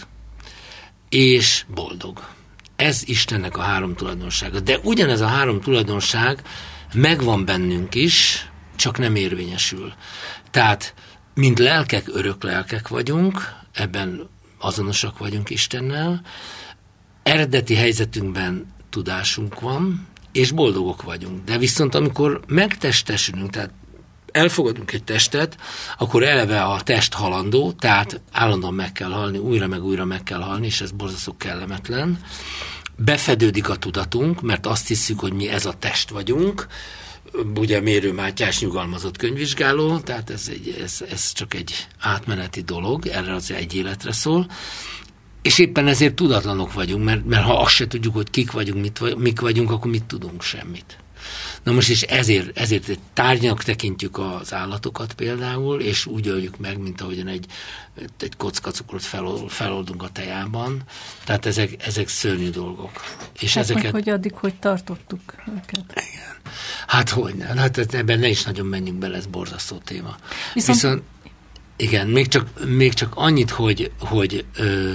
és boldog. Ez Istennek a három tulajdonsága. De ugyanez a három tulajdonság megvan bennünk is, csak nem érvényesül. Tehát, mint lelkek, örök lelkek vagyunk, ebben azonosak vagyunk Istennel, eredeti helyzetünkben tudásunk van, és boldogok vagyunk. De viszont amikor megtestesülünk, tehát elfogadunk egy testet, akkor eleve a test halandó, tehát állandóan meg kell halni, újra meg újra meg kell halni, és ez borzasztó kellemetlen. Befedődik a tudatunk, mert azt hiszük, hogy mi ez a test vagyunk, ugye Mérő Mátyás nyugalmazott könyvvizsgáló, tehát ez, egy, ez, ez csak egy átmeneti dolog, erre az egy életre szól, és éppen ezért tudatlanok vagyunk, mert, mert ha azt se tudjuk, hogy kik vagyunk, mit, mik vagyunk, akkor mit tudunk semmit. Na most is ezért, ezért egy tárgynak tekintjük az állatokat például, és úgy öljük meg, mint ahogyan egy, egy kocka cukrot felold, feloldunk a tejában. Tehát ezek, ezek szörnyű dolgok. És hát ezeket... meg, hogy addig, hogy tartottuk őket. Igen. Hát hogy ne, hát ebben ne is nagyon menjünk bele, ez borzasztó téma. Viszont, Viszont igen, még csak, még csak annyit, hogy, hogy ö,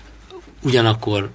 ugyanakkor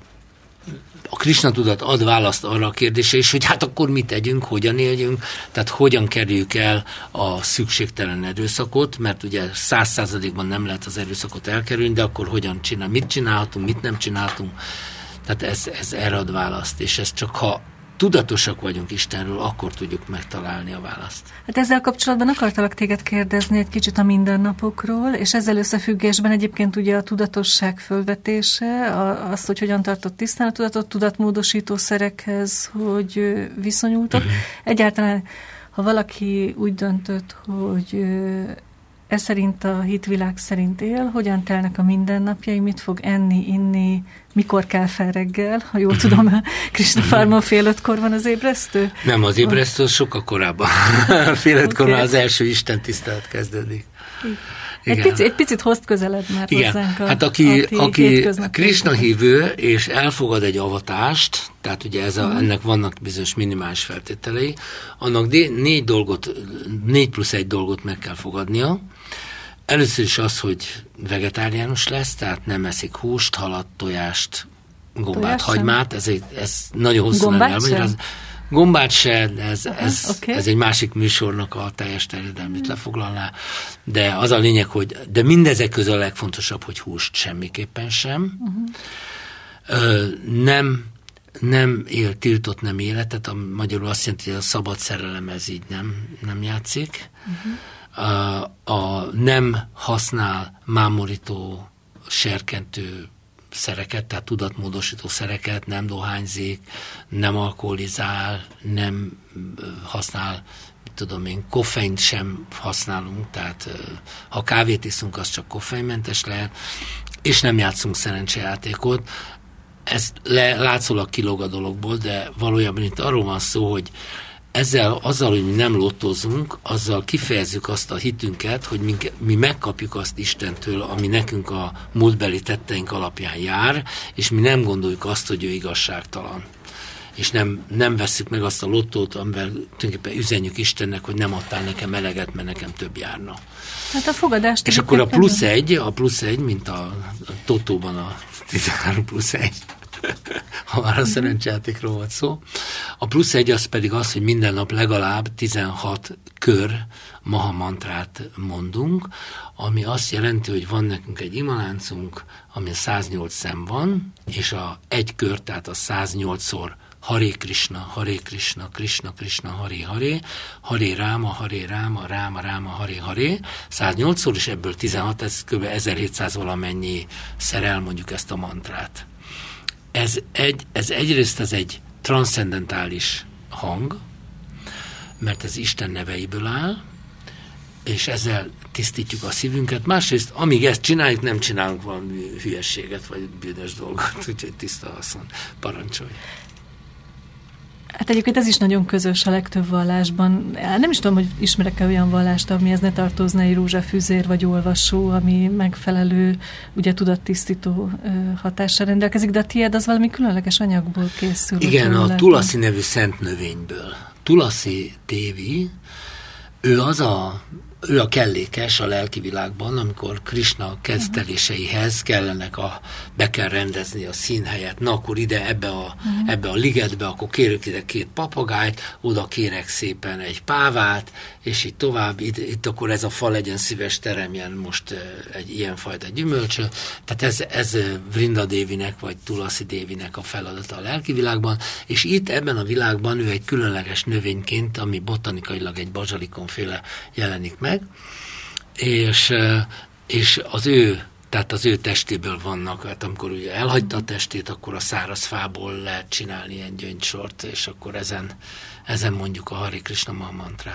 a Krisna tudat ad választ arra a kérdésre is, hogy hát akkor mit tegyünk, hogyan éljünk, tehát hogyan kerüljük el a szükségtelen erőszakot, mert ugye száz százalékban nem lehet az erőszakot elkerülni, de akkor hogyan csinál, mit csinálhatunk, mit nem csinálhatunk. Tehát ez, ez erre ad választ, és ez csak ha tudatosak vagyunk Istenről, akkor tudjuk megtalálni a választ. Hát ezzel kapcsolatban akartalak téged kérdezni egy kicsit a mindennapokról, és ezzel összefüggésben egyébként ugye a tudatosság fölvetése, azt, hogy hogyan tartott tisztán a tudatot, tudatmódosító szerekhez, hogy viszonyultok. Uh-huh. Egyáltalán, ha valaki úgy döntött, hogy ez szerint a hitvilág szerint él, hogyan telnek a mindennapjai, mit fog enni, inni, mikor kell fel reggel, ha jól tudom, a Krisna Farmon fél ötkor van az ébresztő? Nem, az ébresztő sokkal korábban. Fél ötkor okay. Az első Isten tisztelet kezdődik. Egy, pici, egy picit hozd közelebb már igen. hozzánk a, hát aki, a aki Krisna hívő és elfogad egy avatást, tehát ugye ez a, uh-huh. ennek vannak bizonyos minimális feltételei, annak négy dolgot, négy plusz egy dolgot meg kell fogadnia. Először is az, hogy vegetáriánus lesz, tehát nem eszik húst, halat, tojást, gombát, Tojás hagymát, ez, egy, ez nagyon hosszú lenne elmagyarázni. Gombát se, ez, Aha, ez, okay. ez egy másik műsornak a teljes terjedelmét lefoglalná, de az a lényeg, hogy de mindezek közül a legfontosabb, hogy húst semmiképpen sem. Uh-huh. Ö, nem, nem él tiltott nem életet, a magyarul azt jelenti, hogy a szabad szerelem ez így nem, nem játszik. Uh-huh. A, a nem használ mámorító, serkentő szereket, tehát tudatmódosító szereket, nem dohányzik, nem alkoholizál, nem használ, tudom én, koffeint sem használunk, tehát ha kávét iszunk, az csak koffeinmentes lehet, és nem játszunk szerencsejátékot. Ez le, látszólag kilóg a dologból, de valójában itt arról van szó, hogy ezzel, azzal, hogy mi nem lottozunk, azzal kifejezzük azt a hitünket, hogy mi, mi megkapjuk azt Istentől, ami nekünk a múltbeli tetteink alapján jár, és mi nem gondoljuk azt, hogy ő igazságtalan. És nem, nem vesszük meg azt a lottót, amivel tulajdonképpen üzenjük Istennek, hogy nem adtál nekem eleget, mert nekem több járna. Hát a fogadást... És akkor a plusz egy, a plusz egy, mint a, a Totóban a tizenhárom plusz egy, ha már a szerencsejátékról volt szó. A plusz egy az pedig az, hogy minden nap legalább tizenhat kör maha mantrát mondunk, ami azt jelenti, hogy van nekünk egy imaláncunk, ami száznyolc szem van, és a egy kör, tehát a száznyolcszor Hare Krishna, Hare Krishna, Krishna Krishna, Hare Hare, Hare Ráma, Hare Ráma, Ráma Ráma, Hare Hare, száznyolcszor, és ebből tizenhat, ez kb. ezerhétszáz valamennyi szer mondjuk ezt a mantrát. Ez, egy, ez egyrészt ez egy transzcendentális hang, mert ez Isten neveiből áll, és ezzel tisztítjuk a szívünket. Másrészt, amíg ezt csináljuk, nem csinálunk valami hülyességet, vagy bűnös dolgot, úgyhogy tiszta haszon. Parancsolj! Hát egyébként ez is nagyon közös a legtöbb vallásban. Nem is tudom, hogy ismerek-e olyan vallást, amihez ne tartozna egy rózsafűzér vagy olvasó, ami megfelelő, ugye tudattisztító hatással rendelkezik, de a tiéd az valami különleges anyagból készül. Igen, a Tulasi nevű szent növényből. Tulasi Devi, ő az a ő a kellékes a lelki világban, amikor Krishna kezdteléseihez kellenek a, be kell rendezni a színhelyet, na akkor ide ebbe a, uh-huh. ebbe a ligetbe, akkor kérek ide két papagájt, oda kérek szépen egy pávát, és így tovább, itt, itt akkor ez a fa legyen szíves, teremjen most egy ilyenfajta gyümölcsö. Tehát ez, ez Vrinda Dévinek, vagy Tulasi Dévinek a feladata a lelki világban, és itt ebben a világban ő egy különleges növényként, ami botanikailag egy bazsalikonféle jelenik meg, és, és az ő, tehát az ő testéből vannak, hát amikor ugye elhagyta a testét, akkor a száraz fából lehet csinálni ilyen gyöngysort, és akkor ezen, ezen mondjuk a Hare Krishna Maha mantrát.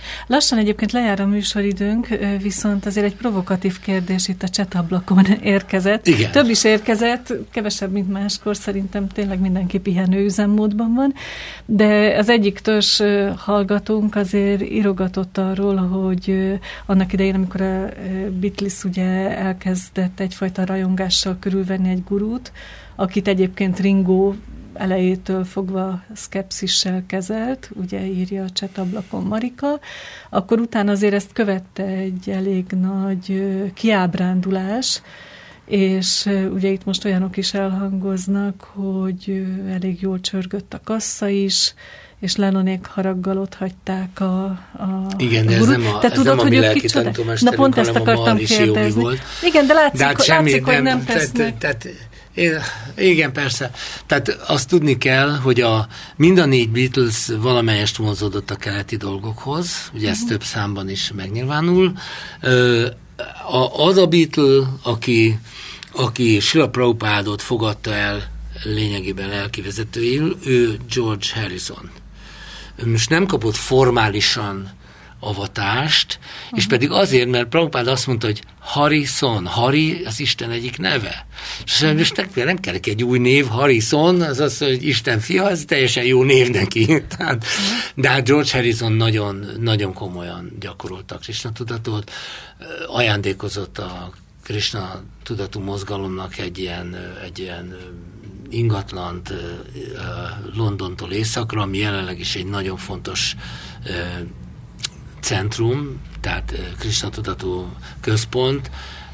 Lassan egyébként lejár a műsoridőnk, viszont azért egy provokatív kérdés itt a csetablakon érkezett. Igen. Több is érkezett, kevesebb, mint máskor, szerintem tényleg mindenki pihenő üzemmódban van, de az egyik törzs hallgatónk azért írogatott arról, hogy annak idején, amikor a Beatles ugye elkezdett egyfajta rajongással körülvenni egy gurút, akit egyébként Ringo elejétől fogva szkepszissel kezelt, ugye írja a csetablakon Marika, akkor utána azért ezt követte egy elég nagy kiábrándulás, és ugye itt most olyanok is elhangoznak, hogy elég jól csörgött a kassa is, és Lennonék haraggal ott hagyták a, a Igen, de ez gurút. nem a, Te ez tudod, nem a hogy mi ők lelki kicsoda? tanítómesterünk, Na pont ezt hanem akartam a kérdezni. volt. Igen, de látszik, De hát hogy, semmi, látszik hogy nem, nem tehát, tesznek. Tehát, én, igen, persze. Tehát azt tudni kell, hogy a, mind a négy Beatles valamelyest vonzódott a keleti dolgokhoz, ugye ez uh-huh. több számban is megnyilvánul. Az a Beatle, aki, aki Srila Prabhupádot fogadta el lényegében lelkivezetőjül, ő George Harrison. Ő most nem kapott formálisan avatást, uh-huh. és pedig azért, mert Prabhupád azt mondta, hogy Harrison, Hari az Isten egyik neve. És most nem kell egy új név, Harrison, az az, hogy Isten fia, ez teljesen jó név neki. Tehát, de hát George Harrison nagyon, nagyon komolyan gyakorolta a Krishna tudatot, ajándékozott a Krishna tudatú mozgalomnak egy ilyen, egy ilyen ingatlant Londontól északra, ami jelenleg is egy nagyon fontos centrum, tehát Krishna tudatú központ,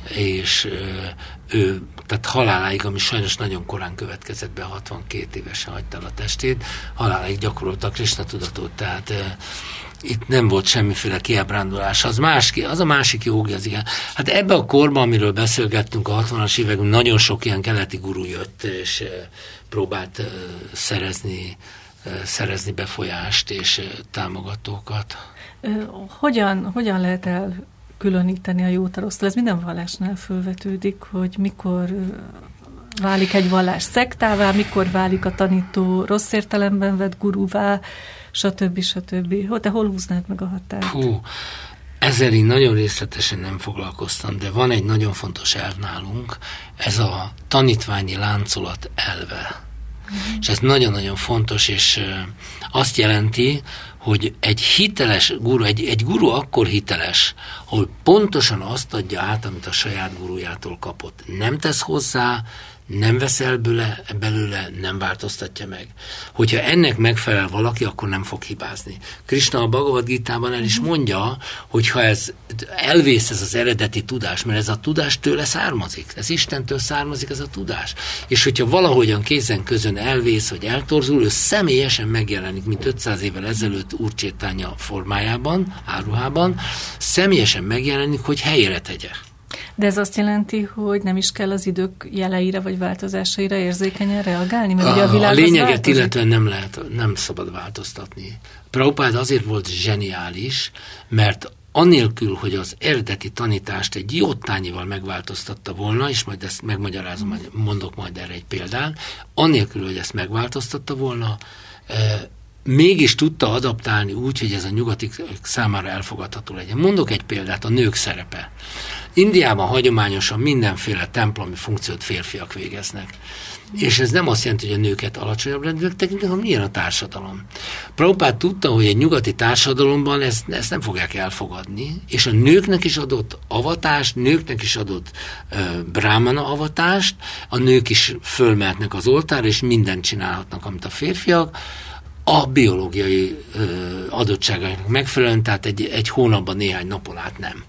és ő, tehát haláláig, ami sajnos nagyon korán következett be, hatvankét évesen hagyta el a testét, haláláig gyakorolta a Krishna tudatot, tehát itt nem volt semmiféle kiábrándulás. Az, más, az a másik jogi, az igen. Hát ebbe a korban, amiről beszélgettünk a hatvanas években, nagyon sok ilyen keleti guru jött, és próbált szerezni, szerezni befolyást és támogatókat. Hogyan, hogyan lehet elkülöníteni a jót a rossztól? Ez minden vallásnál fölvetődik, hogy mikor válik egy vallás szektává, mikor válik a tanító rossz értelemben vett guruvá, stb. stb. Te hol húznád meg a határt? Hú, ezzel én nagyon részletesen nem foglalkoztam, de van egy nagyon fontos elv nálunk, ez a tanítványi láncolat elve. Mm. És ez nagyon-nagyon fontos, és azt jelenti, hogy egy hiteles guru, egy, egy guru akkor hiteles, hogy pontosan azt adja át, amit a saját gurujától kapott. Nem tesz hozzá, nem veszel belőle, belőle, nem változtatja meg. Hogyha ennek megfelel valaki, akkor nem fog hibázni. Krishna a Bhagavad Gitában el is mondja, hogy ha ez elvész ez az eredeti tudás, mert ez a tudás tőle származik, ez Istentől származik ez a tudás. És hogyha valahogyan kézen közön elvész, vagy eltorzul, ő személyesen megjelenik, mint ötszáz évvel ezelőtt Úr Csétánya formájában, áruhában, személyesen megjelenik, hogy helyére tegye. De ez azt jelenti, hogy nem is kell az idők jeleire vagy változásaira érzékenyen reagálni, mert a, ugye a világ a lényeget változik. illetően nem lehet, nem szabad változtatni. Prabhupád azért volt zseniális, mert anélkül, hogy az eredeti tanítást egy jótányival megváltoztatta volna, és majd ezt megmagyarázom, mondok majd erre egy példát, anélkül, hogy ezt megváltoztatta volna, e, mégis tudta adaptálni úgy, hogy ez a nyugati számára elfogadható legyen. Mondok egy példát, a nők szerepe. Indiában hagyományosan mindenféle templomi funkciót férfiak végeznek. És ez nem azt jelenti, hogy a nőket alacsonyabb rendűek tekintik, hanem milyen a társadalom. Prabhupád tudta, hogy egy nyugati társadalomban ezt, ezt nem fogják elfogadni, és a nőknek is adott avatást, nőknek is adott uh, brahmana avatást, a nők is fölmehetnek az oltárra, és mindent csinálhatnak, amit a férfiak, a biológiai ö, adottságainak megfelelően, tehát egy, egy hónapban néhány napon át nem.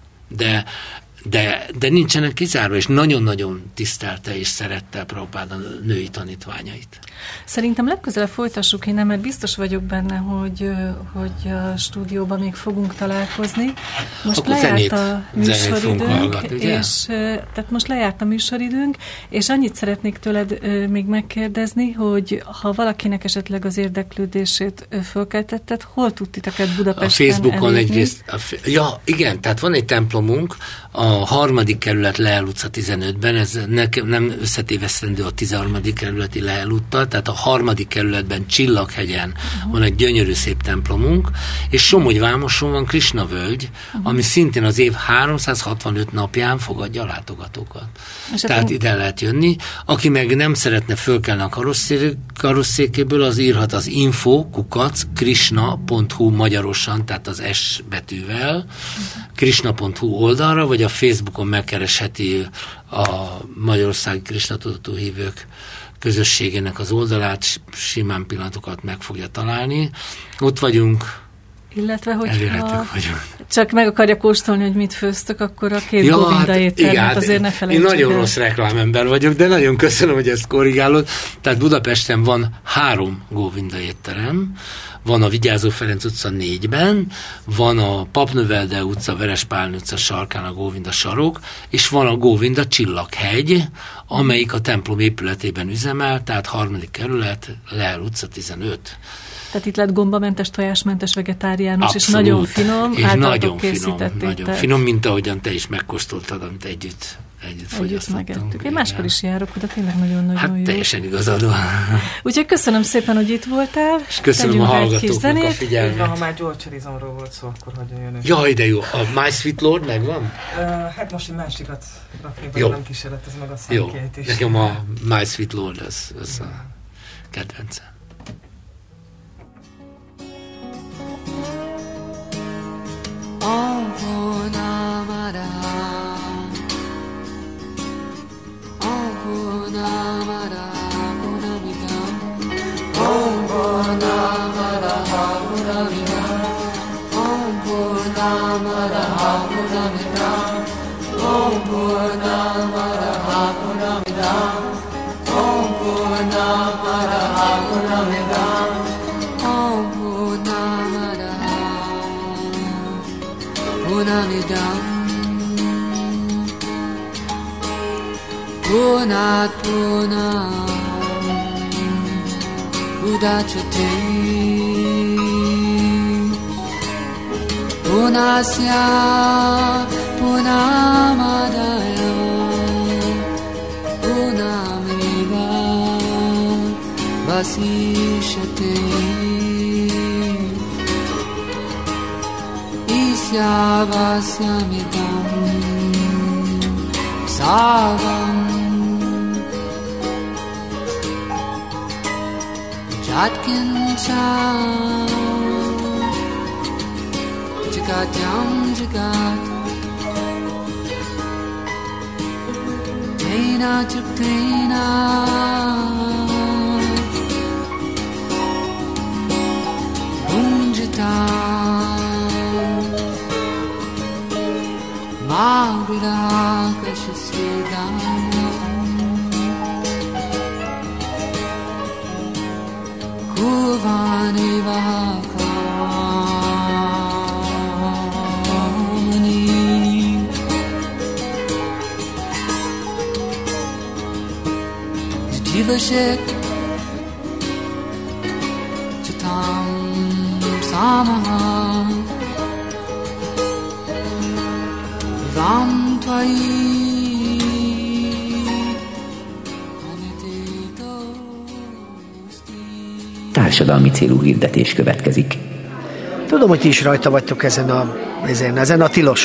De, de, de nincsenek kizárva, és nagyon-nagyon tisztelte és szerette Prabhupád a női tanítványait. Szerintem legközelebb folytassuk innen, mert biztos vagyok benne, hogy, hogy a stúdióban még fogunk találkozni. Most Akkor lejárt zenét, a műsoridőnk, hallgatni, és tehát most lejárt a műsoridőnk, és annyit szeretnék tőled még megkérdezni, hogy ha valakinek esetleg az érdeklődését fölkeltetted, hol tud titeket Budapesten A Facebookon elérni? egyrészt, a, ja igen, tehát van egy templomunk, a harmadik kerület Lehel utca tizenötben, ez ne, nem összetévesztendő a tizenharmadik kerületi Lehel úttal, tehát a harmadik kerületben Csillaghegyen uh-huh. van egy gyönyörű szép templomunk, és Somogyvámoson van Krisna völgy, uh-huh. ami szintén az év háromszázhatvanöt napján fogadja a látogatókat. És tehát ide én... lehet jönni. Aki meg nem szeretne fölkelni a karosszé- karosszékéből, az írhat az info kukac krishna pont hu magyarosan, tehát az S betűvel, uh-huh. krishna pont hu oldalra, vagy a Facebookon megkeresheti a Magyarországi Krisna tudatú hívők közösségének az oldalát, simán pillanatokat meg fogja találni. Ott vagyunk, illetve, hogy vagyunk. Csak meg akarja kóstolni, hogy mit főztök, akkor a két ja, Góvinda hát, éttermet azért ne felejtsük. Én nagyon el. rossz reklámember vagyok, de nagyon köszönöm, hogy ezt korrigálod. Tehát Budapesten van három Góvinda étterem, van a Vigyázó Ferenc utca négyben, van a Papnövelde utca, Verespálni utca sarkán a Góvinda sarok, és van a Góvinda Csillaghegy, amelyik a templom épületében üzemel, tehát harmadik kerület, Lehel utca tizenöt. Tehát itt lett gombamentes, tojásmentes, vegetáriánus, abszolút. És nagyon finom, és nagyon finom, nagyon finom, mint ahogyan te is megkóstoltad, amit együtt Együtt fogyasztottunk. Én máskor is járok, de tényleg nagyon-nagyon hát jó. Hát teljesen igazad van. Úgyhogy köszönöm szépen, hogy itt voltál. És köszönöm a hallgatóknak a figyelmet. Van, ha már George Harrisonról volt szó, akkor hagyjon jön. Jaj, de jó. A My Sweet Lord megvan? Uh, hát most egy másikat rakni, vagy nem kísérletez meg a számkét is. Jó, nekem a My Sweet Lord, az, az a kedvencem. Punat punam udachate punasya punamadaya punamiva vasishate isyavasyamidam savam Jatkincha Jagat Yam Jagat Tena Japtena Bunjata Magrida Kashasvedana Kuvani Vahakani Jivashik Chitam Samaha Ram Tvai Társadalmi célú hirdetés következik. Tudom, hogy ti is rajta vagytok ezen a, ezen, ezen a tilos